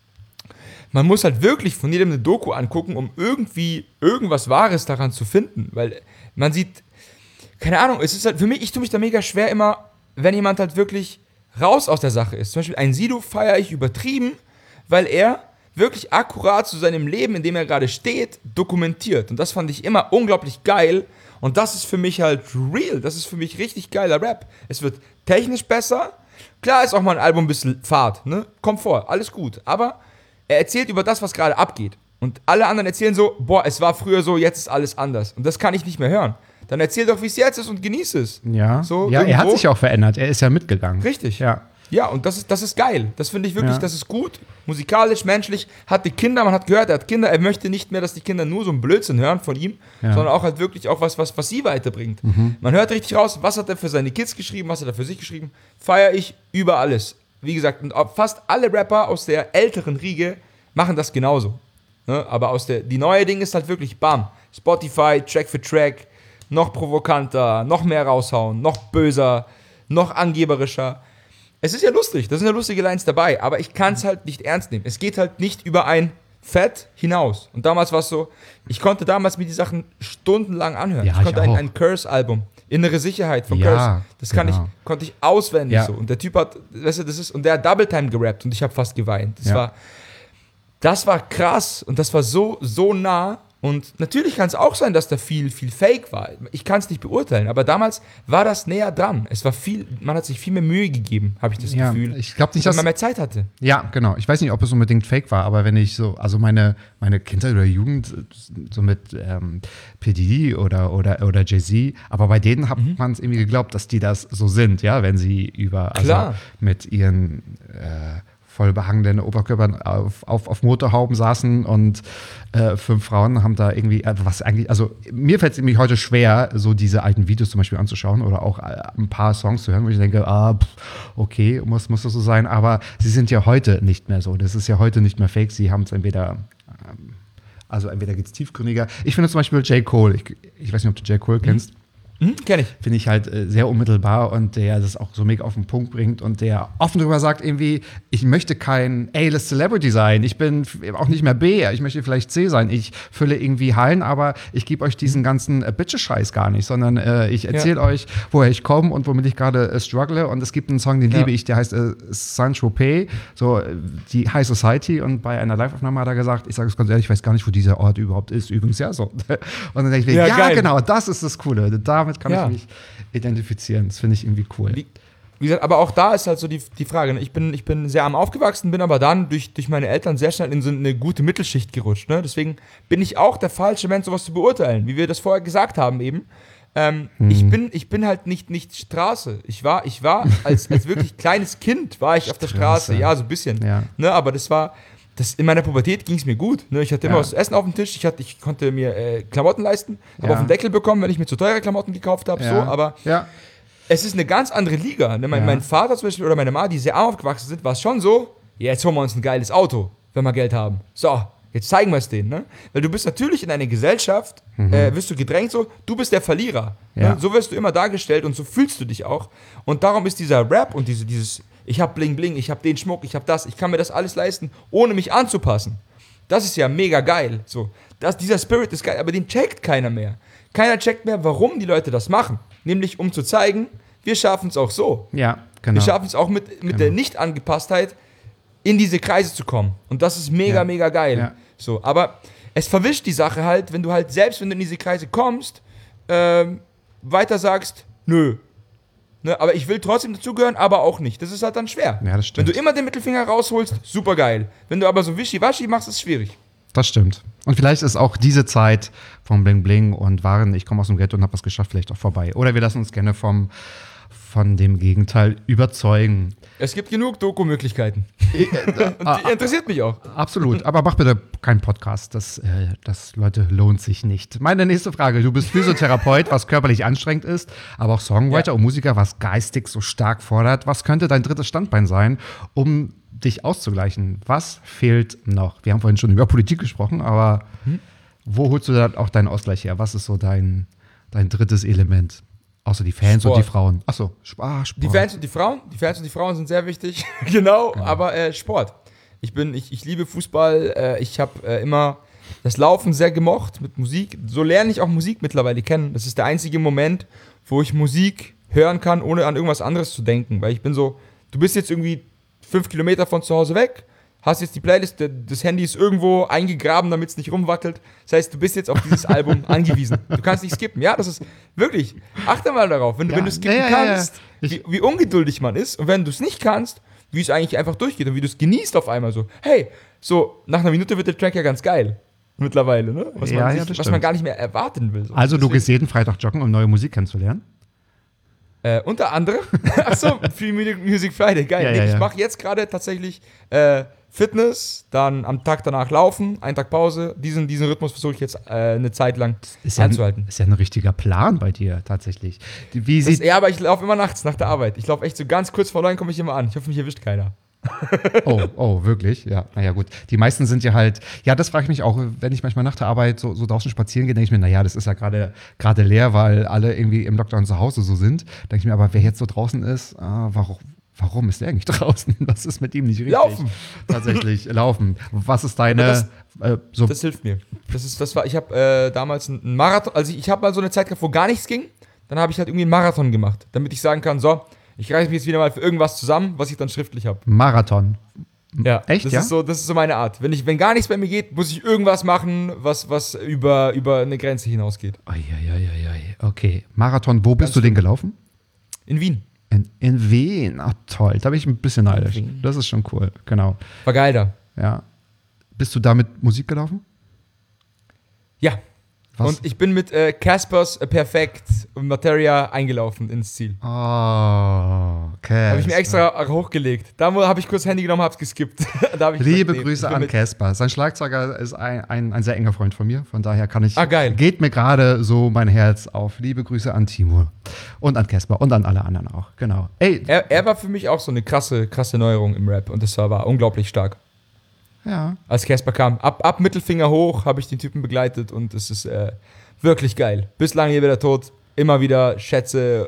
man muss halt wirklich von jedem eine Doku angucken, um irgendwie irgendwas Wahres daran zu finden, weil man sieht, keine Ahnung, es ist halt für mich, ich tue mich da mega schwer immer, wenn jemand halt wirklich raus aus der Sache ist. Zum Beispiel ein Sido feiere ich übertrieben, weil er wirklich akkurat zu seinem Leben, in dem er gerade steht, dokumentiert. Und das fand ich immer unglaublich geil. Und das ist für mich halt real. Das ist für mich richtig geiler Rap. Es wird technisch besser. Klar ist auch mal ein Album ein bisschen Fahrt, ne? Kommt vor, alles gut. Aber er erzählt über das, was gerade abgeht. Und alle anderen erzählen so, boah, es war früher so, jetzt ist alles anders. Und das kann ich nicht mehr hören. Dann erzähl doch, wie es jetzt ist und genieß es. Ja, So, ja er hat irgendwo- sich auch verändert. Er ist ja mitgegangen. Richtig. Ja. Ja, und das ist, das ist geil. Das finde ich wirklich, Ja. das ist gut. Musikalisch, menschlich. Hat die Kinder, man hat gehört, er hat Kinder. Er möchte nicht mehr, dass die Kinder nur so einen Blödsinn hören von ihm, Ja. sondern auch halt wirklich auch was, was, was sie weiterbringt. Man hört richtig raus, was hat er für seine Kids geschrieben, was hat er für sich geschrieben. Feier ich über alles. Wie gesagt, und auch fast alle Rapper aus der älteren Riege machen das genauso. Ne? Aber aus der, die neue Ding ist halt wirklich bam. Spotify, Track für Track, noch provokanter, noch mehr raushauen, noch böser, noch angeberischer. Es ist ja lustig, da sind ja lustige Lines dabei, aber ich kann es halt nicht ernst nehmen. Es geht halt nicht über ein Fett hinaus. Und damals war es so, ich konnte damals mir die Sachen stundenlang anhören. Ja, ich konnte ich ein, auch. ein Curse-Album, Innere Sicherheit von Ja, Curse, das kann genau. ich, konnte ich auswendig Ja. so. Und der Typ hat, weißt du, das ist, und der hat Double Time gerappt und ich habe fast geweint. Das Ja. war, das war krass und das war so, so nah. Und natürlich kann es auch sein, dass da viel, viel Fake war. Ich kann es nicht beurteilen, aber damals war das näher dran. Es war viel, man hat sich viel mehr Mühe gegeben, habe ich das Ja, Gefühl. ich glaube nicht, weil dass man mehr Zeit hatte. Ja, genau. Ich weiß nicht, ob es unbedingt fake war, aber wenn ich so, also meine, meine Kindheit oder Jugend, so mit ähm, P. Diddy oder, oder, oder Jay-Z, aber bei denen hat Mhm. man es irgendwie geglaubt, dass die das so sind, ja, wenn sie über, also Klar. mit ihren äh, voll behangenen Oberkörpern auf, auf, auf Motorhauben saßen und äh, fünf Frauen haben da irgendwie, äh, was eigentlich, also mir fällt es nämlich heute schwer, so diese alten Videos zum Beispiel anzuschauen oder auch äh, ein paar Songs zu hören, wo ich denke, ah, pff, okay, muss, muss das so sein, aber sie sind ja heute nicht mehr so. Das ist ja heute nicht mehr fake. Sie haben es entweder, ähm, also entweder geht es tiefgründiger. Ich finde zum Beispiel J. Cole, ich, ich weiß nicht, ob du J. Cole kennst. Mhm, kenn ich. Finde ich halt äh, sehr unmittelbar und der das auch so mega auf den Punkt bringt und der offen darüber sagt irgendwie, ich möchte kein A-List-Celebrity sein, ich bin f- auch nicht mehr B, ich möchte vielleicht C sein, ich fülle irgendwie Hallen, aber ich gebe euch diesen ganzen äh, Bitches-Scheiß gar nicht, sondern äh, ich erzähle Ja. euch, woher ich komme und womit ich gerade äh, struggle und es gibt einen Song, den Ja. liebe ich, der heißt äh, Saint-Tropez, so äh, die High Society und bei einer Live-Aufnahme hat er gesagt, ich sage es ganz ehrlich, ich weiß gar nicht, wo dieser Ort überhaupt ist, übrigens ja so. Und dann denke ich mir, Ja, ja, geil. genau, das ist das Coole, damit kann Ja. ich mich identifizieren. Das finde ich irgendwie cool. Wie, wie gesagt, aber auch da ist halt so die, die Frage. Ne? Ich bin, ich bin sehr arm aufgewachsen, bin aber dann durch, durch meine Eltern sehr schnell in so eine gute Mittelschicht gerutscht. Ne? Deswegen bin ich auch der falsche Mensch, sowas zu beurteilen, wie wir das vorher gesagt haben eben. Ähm, Hm. ich, bin, ich bin halt nicht, nicht Straße. Ich war, ich war als, als wirklich kleines Kind war ich auf der Straße. Straße. Ja, so ein bisschen. Ja. Ne? Aber das war, das, in meiner Pubertät ging es mir gut. Ne? Ich hatte immer Ja. was zu essen auf dem Tisch. Ich, hatte, ich konnte mir äh, Klamotten leisten. Habe Ja. auf den Deckel bekommen, wenn ich mir zu teure Klamotten gekauft habe. So, aber ja. es ist eine ganz andere Liga. Ne? Mein, Ja. mein Vater zum Beispiel oder meine Mama, die sehr arm aufgewachsen sind, war es schon so, ja, jetzt holen wir uns ein geiles Auto, wenn wir Geld haben. So, jetzt zeigen wir es denen. Ne? Weil du bist natürlich in einer Gesellschaft, äh, wirst du gedrängt so, du bist der Verlierer. Ja. Ne? So wirst du immer dargestellt und so fühlst du dich auch. Und darum ist dieser Rap und diese, dieses, ich hab Bling Bling, ich hab den Schmuck, ich hab das, ich kann mir das alles leisten, ohne mich anzupassen. Das ist ja mega geil. So, das, dieser Spirit ist geil, aber den checkt keiner mehr. Keiner checkt mehr, warum die Leute das machen. Nämlich um zu zeigen, wir schaffen es auch so. Ja, genau. Wir schaffen es auch mit, mit Genau. der Nicht-Angepasstheit in diese Kreise zu kommen. Und das ist mega, Ja. mega geil. Ja. So, aber es verwischt die Sache halt, wenn du halt selbst, wenn du in diese Kreise kommst, ähm, weiter sagst, nö. Ne, aber ich will trotzdem dazugehören, aber auch nicht. Das ist halt dann schwer. Ja, das stimmt. Wenn du immer den Mittelfinger rausholst, super geil. Wenn du aber so wischiwaschi machst, ist es schwierig. Das stimmt. Und vielleicht ist auch diese Zeit vom Bling Bling und Waren, ich komme aus dem Ghetto und habe was geschafft, vielleicht auch vorbei. Oder wir lassen uns gerne vom, von dem Gegenteil überzeugen. Es gibt genug Doku-Möglichkeiten. Und ah, die interessiert mich auch. Absolut. Aber mach bitte keinen Podcast. Das, äh, das, Leute, lohnt sich nicht. Meine nächste Frage. Du bist Physiotherapeut, was körperlich anstrengend ist, aber auch Songwriter Ja. und Musiker, was geistig so stark fordert. Was könnte dein drittes Standbein sein, um dich auszugleichen? Was fehlt noch? Wir haben vorhin schon über Politik gesprochen, aber Hm? wo holst du dann auch deinen Ausgleich her? Was ist so dein, dein drittes Element? Außer die Fans Sport. und die Frauen. Achso, ah, Sport. Die Fans und die Frauen, die Fans und die Frauen sind sehr wichtig. genau, aber äh, Sport. Ich bin, ich, ich liebe Fußball. Äh, ich habe äh, immer das Laufen sehr gemocht mit Musik. So lerne ich auch Musik mittlerweile kennen. Das ist der einzige Moment, wo ich Musik hören kann, ohne an irgendwas anderes zu denken. Weil ich bin so, du bist jetzt irgendwie fünf Kilometer von zu Hause weg, hast jetzt die Playlist, der- das Handy ist irgendwo eingegraben, damit es nicht rumwackelt. Das heißt, du bist jetzt auf dieses Album angewiesen. Du kannst nicht skippen. Ja, das ist wirklich, achte mal darauf. Wenn, du Ja, wenn du skippen ja, ja, ja. kannst, Ich- wie, wie ungeduldig man ist. Und wenn du es nicht kannst, wie es eigentlich einfach durchgeht und wie du es genießt auf einmal so. Hey, so nach einer Minute wird der Track ja ganz geil. Mittlerweile, ne? Was, Ja, man, ja, sich, das was stimmt. man gar nicht mehr erwarten will. So. Also du Deswegen- gehst jeden Freitag joggen, um neue Musik kennenzulernen? Äh, unter anderem, achso, Free Music Friday, geil. Ja, nee, ja, ich ja. mache jetzt gerade tatsächlich äh, Fitness, dann am Tag danach laufen, einen Tag Pause. Diesen, diesen Rhythmus versuche ich jetzt äh, eine Zeit lang Ist ja, ein, anzuhalten. ist ja ein richtiger Plan bei dir tatsächlich. Die- Wie Das, sieht, ja, aber ich laufe immer nachts nach der Arbeit. Ich laufe echt so ganz kurz vor neun komme ich immer an. Ich hoffe, mich erwischt keiner. Oh, oh, wirklich? Ja, naja, gut. Die meisten sind ja halt, ja, das frage ich mich auch, wenn ich manchmal nach der Arbeit so, so draußen spazieren gehe, denke ich mir, naja, das ist ja gerade gerade leer, weil alle irgendwie im Lockdown zu Hause so sind. Denke ich mir, aber wer jetzt so draußen ist, äh, warum, warum ist der eigentlich draußen? Was ist mit ihm nicht richtig? Laufen. Tatsächlich, laufen. Was ist deine, Das- äh, so, Das hilft mir. Das ist, das war, ich habe äh, damals einen Marathon, also ich, ich habe mal so eine Zeit gehabt, wo gar nichts ging. Dann habe ich halt irgendwie einen Marathon gemacht, damit ich sagen kann, so, ich reiße mich jetzt wieder mal für irgendwas zusammen, was ich dann schriftlich habe. Marathon? Ja, Echt, das ja? Ist so, das ist so meine Art. Wenn, ich, wenn gar nichts bei mir geht, muss ich irgendwas machen, was, was über, über eine Grenze hinausgeht. Eieieiei. Okay, Marathon, wo bist du den gelaufen? In Wien. In, in Wien, ach toll, da bin ich ein bisschen neidisch. Wien. Das ist schon cool, genau. War geil da. Ja. Bist du da mit Musik gelaufen? Ja. Was? Und ich bin mit äh, Caspers äh, Perfekt und Materia eingelaufen ins Ziel. Oh, okay. Habe ich mir extra hochgelegt. Da habe ich kurz Handy genommen, hab's geskippt. Da hab ich Liebe gesagt, nee, Grüße ich bin an mit- Casper. Sein Schlagzeuger ist ein, ein, ein sehr enger Freund von mir. Von daher kann ich. Ah, geil. Geht mir gerade so mein Herz auf. Liebe Grüße an Timur und an Casper und an alle anderen auch. Genau. Ey, Er, er war für mich auch so eine krasse, krasse Neuerung im Rap und das war, war unglaublich stark. ja. Als Casper kam, ab, ab Mittelfinger hoch habe ich den Typen begleitet und es ist äh, wirklich geil. Bislang hier wieder tot, immer wieder Schätze.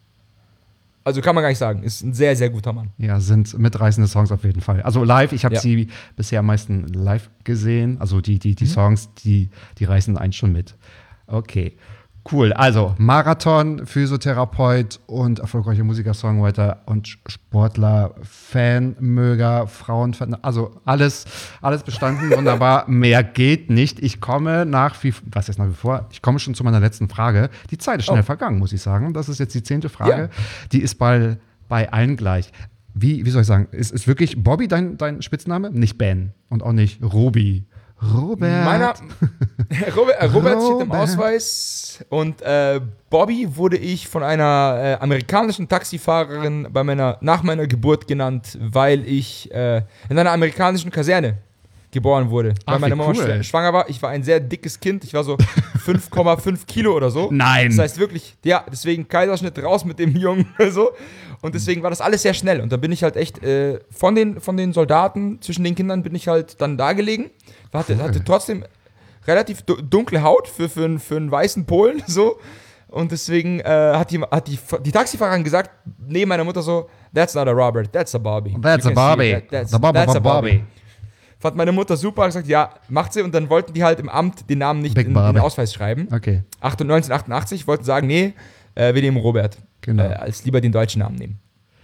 Also kann man gar nicht sagen, ist ein sehr, sehr guter Mann. Ja, sind mitreißende Songs auf jeden Fall. Also live, ich habe Ja. sie bisher am meisten live gesehen. Also die, die, die Songs, die, die reißen einen schon mit. Okay, cool. Also Marathon, Physiotherapeut und erfolgreicher Musiker, Songwriter und Sportler, Fanmöger, Frauenfan, also alles, alles bestanden. Wunderbar. Mehr geht nicht. Ich komme nach wie, was jetzt nach wie vor, ich komme schon zu meiner letzten Frage. Die Zeit ist schnell Oh. vergangen, muss ich sagen. Das ist jetzt die zehnte Frage. Ja. Die ist bei, bei allen gleich. Wie, wie soll ich sagen? Ist, ist wirklich Bobby dein, dein Spitzname? Nicht Ben und auch nicht Robi. Robert. Meiner, Robert, äh, Robert steht im Robert. Ausweis und äh, Bobby wurde ich von einer äh, amerikanischen Taxifahrerin bei meiner, nach meiner Geburt genannt, weil ich äh, in einer amerikanischen Kaserne geboren wurde. Ach, weil meine wie Mama cool. schw- schwanger war. Ich war ein sehr dickes Kind. Ich war so fünf Komma fünf Kilo oder so. Nein. Das heißt wirklich, ja, deswegen Kaiserschnitt raus mit dem Jungen. So. Und deswegen war das alles sehr schnell. Und da bin ich halt echt äh, von, den, von den Soldaten, zwischen den Kindern bin ich halt dann da gelegen. Hatte, hatte trotzdem relativ du- dunkle Haut für, für, einen- für einen weißen Polen. So. Und deswegen äh, hat, die, hat die, die Taxifahrerin gesagt, neben meiner Mutter so, that's not a Robert, that's a Bobby. That's You a can see Bobby. that- that's- The Bob- that's a Bob- Bobby. Fand meine Mutter super, hat gesagt, ja, macht sie. Und dann wollten die halt im Amt den Namen nicht Big in, in den Bobby. Ausweis schreiben. Okay, Acht- neunzehnhundertachtundachtzig wollten sagen, nee, äh, wir nehmen Robert. Genau. Äh, als lieber den deutschen Namen nehmen.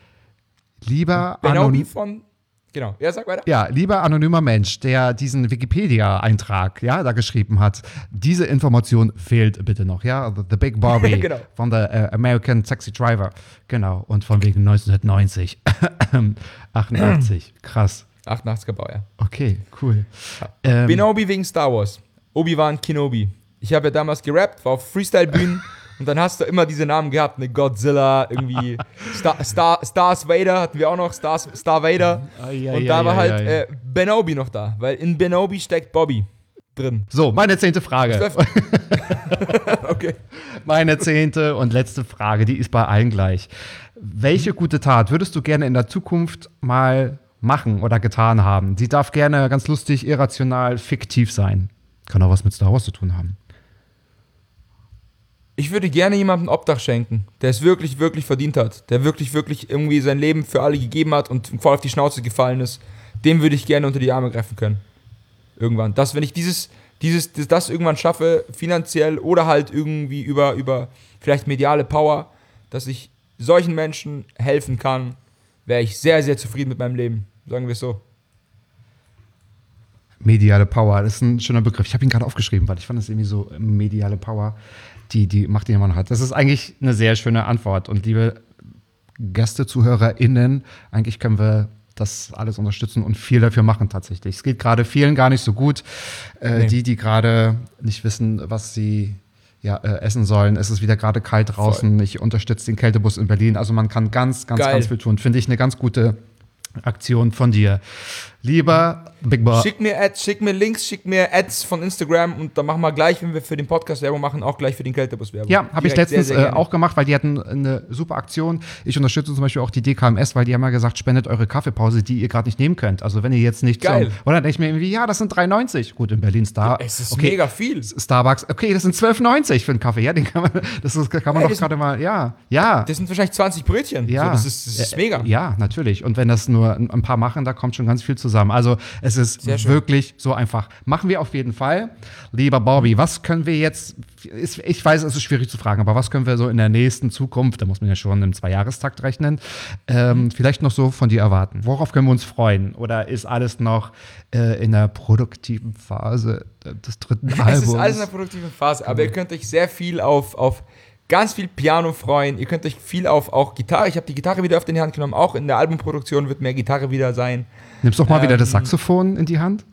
lieber Benaubi anonym, von, genau, ja, sag weiter. ja, lieber anonymer Mensch, der diesen Wikipedia-Eintrag ja, da geschrieben hat, diese Information fehlt bitte noch, ja, The, the Big Bobby Genau. von der äh, American Taxi Driver, genau, und von wegen neunzehnhundertneunzig, achtundachtzig, krass, achtundachtziger Baujahr. okay, cool. Ähm, Benaubi wegen Star Wars. Obi-Wan Kenobi. Ich habe ja damals gerappt, war auf Freestyle-Bühnen und dann hast du immer diese Namen gehabt, ne Godzilla, irgendwie Star, Star, Stars Vader hatten wir auch noch, Stars, Star Vader. Ai, ai, Und da ai, war ai, halt ai. äh, Benaubi noch da, weil in Benaubi steckt Bobby drin. So, meine zehnte Frage. Läuft- okay. Meine zehnte und letzte Frage, die ist bei allen gleich. Welche gute Tat würdest du gerne in der Zukunft mal machen oder getan haben? Sie darf gerne ganz lustig, irrational, fiktiv sein. Kann auch was mit Star Wars zu tun haben. Ich würde gerne jemandem Obdach schenken, der es wirklich, wirklich verdient hat. Der wirklich, wirklich irgendwie sein Leben für alle gegeben hat und voll auf die Schnauze gefallen ist. Dem würde ich gerne unter die Arme greifen können. Irgendwann. Das, wenn ich dieses, dieses, das, das irgendwann schaffe, finanziell oder halt irgendwie über, über vielleicht mediale Power, dass ich solchen Menschen helfen kann, wäre ich sehr, sehr zufrieden mit meinem Leben. Sagen wir es so. Mediale Power, das ist ein schöner Begriff. Ich habe ihn gerade aufgeschrieben, weil ich fand das irgendwie so, äh, mediale Power, die, die Macht, die man hat. Das ist eigentlich eine sehr schöne Antwort. Und liebe Gäste, ZuhörerInnen, eigentlich können wir das alles unterstützen und viel dafür machen tatsächlich. Es geht gerade vielen gar nicht so gut. Äh, Nee. Die, die gerade nicht wissen, was sie ja, äh, essen sollen. Es ist wieder gerade kalt draußen. Ich unterstütze den Kältebus in Berlin. Also man kann ganz, ganz, Geil. ganz viel tun. Finde ich eine ganz gute Aktion von dir. Lieber Big Boy. Schick mir Ads, schick mir Links, schick mir Ads von Instagram und dann machen wir gleich, wenn wir für den Podcast Werbung machen, auch gleich für den Kältebus Werbung. Ja, habe ich Direkt letztens sehr, sehr äh, auch gemacht, weil die hatten eine super Aktion. Ich unterstütze zum Beispiel auch die D K M S, weil die haben ja gesagt, spendet eure Kaffeepause, die ihr gerade nicht nehmen könnt. Also wenn ihr jetzt nicht Geil. Zum, oder denke ich mir irgendwie, ja, das sind drei neunzig. Gut, in Berlin Star. Ja, es ist okay, mega viel. Starbucks, okay, das sind zwölf neunzig für einen Kaffee. Ja, den kann man, das ist, kann man Ey, doch gerade mal, ja, ja. Das sind wahrscheinlich zwanzig Brötchen. Ja, so, das ist, das ist mega. Ja, natürlich. Und wenn das nur ein, ein paar machen, da kommt schon ganz viel zusammen. Also es ist Sehr schön. wirklich so einfach. Machen wir auf jeden Fall. Lieber Bobby, was können wir jetzt, ist, ich weiß, es ist schwierig zu fragen, aber was können wir so in der nächsten Zukunft, da muss man ja schon im Zweijahrestakt rechnen, ähm, vielleicht noch so von dir erwarten? Worauf können wir uns freuen? Oder ist alles noch äh, in der produktiven Phase des dritten Albums? Es ist alles in der produktiven Phase, aber ihr könnt euch sehr viel auf, auf ganz viel Piano freuen. Ihr könnt euch viel auf auch Gitarre. Ich habe die Gitarre wieder auf die Hand genommen. Auch in der Albumproduktion wird mehr Gitarre wieder sein. Nimmst doch mal ähm, wieder das Saxophon in die Hand?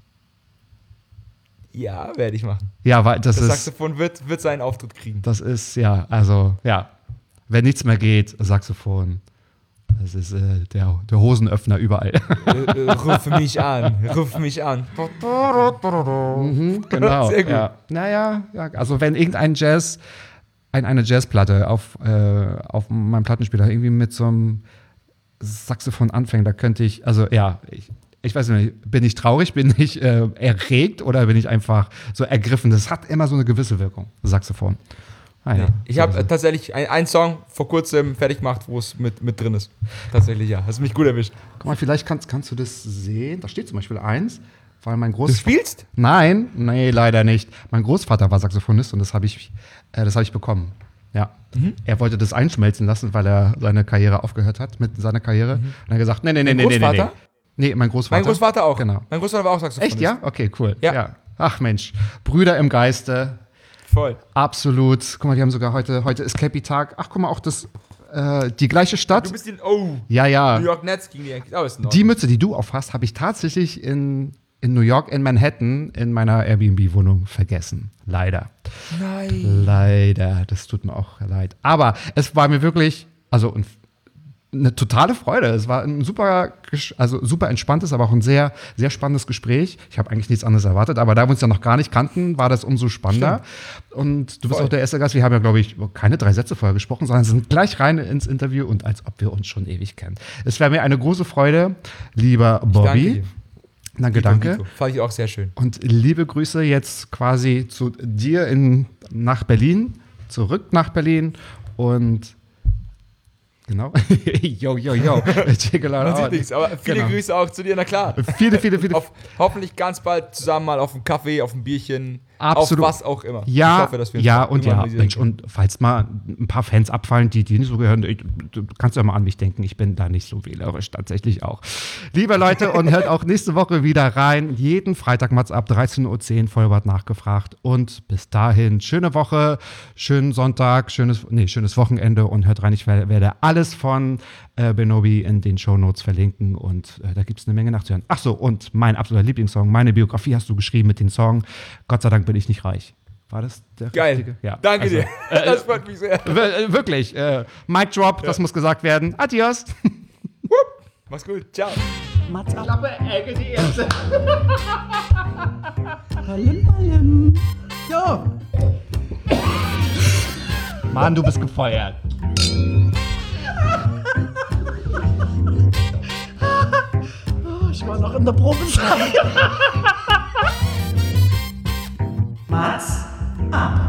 Ja, werde ich machen. Ja, weil das, Das ist. Saxophon wird, wird seinen Auftritt kriegen. Das ist, ja, also, ja. Wenn nichts mehr geht, Saxophon. Das ist äh, der, der Hosenöffner überall. äh, äh, ruf mich an, ruf mich an. mhm, genau. Sehr gut. Ja. Naja, ja, also wenn irgendein Jazz, ein, eine Jazzplatte auf, äh, auf meinem Plattenspieler irgendwie mit so einem Saxophon anfängt, da könnte ich, also ja, ich, ich weiß nicht, bin ich traurig, bin ich äh, erregt oder bin ich einfach so ergriffen? Das hat immer so eine gewisse Wirkung, Saxophon. Ah, ja. Ich habe äh, tatsächlich ein- einen Song vor kurzem fertig gemacht, wo es mit, mit drin ist. Tatsächlich, ja. Hast mich gut erwischt. Guck mal, vielleicht kannst, kannst du das sehen. Da steht zum Beispiel eins, weil mein Du Großvater. spielst? Nein, nee, leider nicht. Mein Großvater war Saxophonist und das habe ich, äh, das habe ich bekommen. Ja. Mhm. Er wollte das einschmelzen lassen, weil er seine Karriere aufgehört hat mit seiner Karriere. Und er hat gesagt, nee, nee, nee, Dein nee, nee, nee. Großvater? Nee, mein Großvater. Mein Großvater auch. Genau. Mein Großvater war auch Saxophonist. Echt, ja? Okay, cool. Ja. Ach Mensch, Brüder im Geiste. Voll. Absolut. Guck mal, die haben sogar heute, heute ist Cappy-Tag. Ach, guck mal, auch das, äh, die gleiche Stadt. Du bist in, oh, Ja, ja. New York Nets gegen die Yankees. Oh, ist in Die Ordnung. Mütze, die du aufhast, habe ich tatsächlich in, in New York, in Manhattan, in meiner Airbnb-Wohnung vergessen. Leider. Nein. Leider. Das tut mir auch leid. Aber es war mir wirklich, also ein, eine totale Freude. Es war ein super, gesch- also super entspanntes, aber auch ein sehr, sehr spannendes Gespräch. Ich habe eigentlich nichts anderes erwartet, aber da wir uns ja noch gar nicht kannten, war das umso spannender. Und du bist Voll. auch der erste Gast. Wir haben ja, glaube ich, keine drei Sätze vorher gesprochen, sondern sind gleich rein ins Interview und als ob wir uns schon ewig kennen. Es wäre mir eine große Freude, lieber Danke Bobby. dir. Danke, Dito, danke. Dito. Fand ich auch sehr schön. Und liebe Grüße jetzt quasi zu dir in, nach Berlin, zurück nach Berlin und genau. yo, yo, yo. Check it Man sieht out. nichts, aber viele Genau. Grüße auch zu dir, na klar. Viele, viele, viele. Auf, hoffentlich ganz bald zusammen mal auf einen Kaffee, auf ein Bierchen, Absolut. auf was auch immer. Ja, ich hoffe, dass wir uns ja irgendwann und ja, mal sehen Mensch, können. und falls mal ein paar Fans abfallen, die, die nicht so gehören, ich, du kannst ja mal an mich denken, ich bin da nicht so wählerisch, tatsächlich auch. Liebe Leute, und hört auch nächste Woche wieder rein, jeden Freitag Mats ab dreizehn Uhr zehn, Vollbart nachgefragt und bis dahin, schöne Woche, schönen Sonntag, schönes, nee, schönes Wochenende und hört rein, ich werde, werde alles von äh, Benobi in den Shownotes verlinken und äh, da gibt es eine Menge nachzuhören. Ach so, und mein absoluter Lieblingssong, meine Biografie hast du geschrieben mit dem Song, Gott sei Dank bin ich nicht reich. War das der Geil. richtige? Ja. Danke also, dir. Das freut mich sehr. Wir- äh, Wirklich. Äh, Mic Drop, das muss gesagt werden. Adios. Mach's gut. Ciao. Mats ab. Klappe, Ecke, die erste. Ballen, ballen. Ja. Mann, du bist gefeuert. Oh, ich war noch in der Probezeit. Mats ab.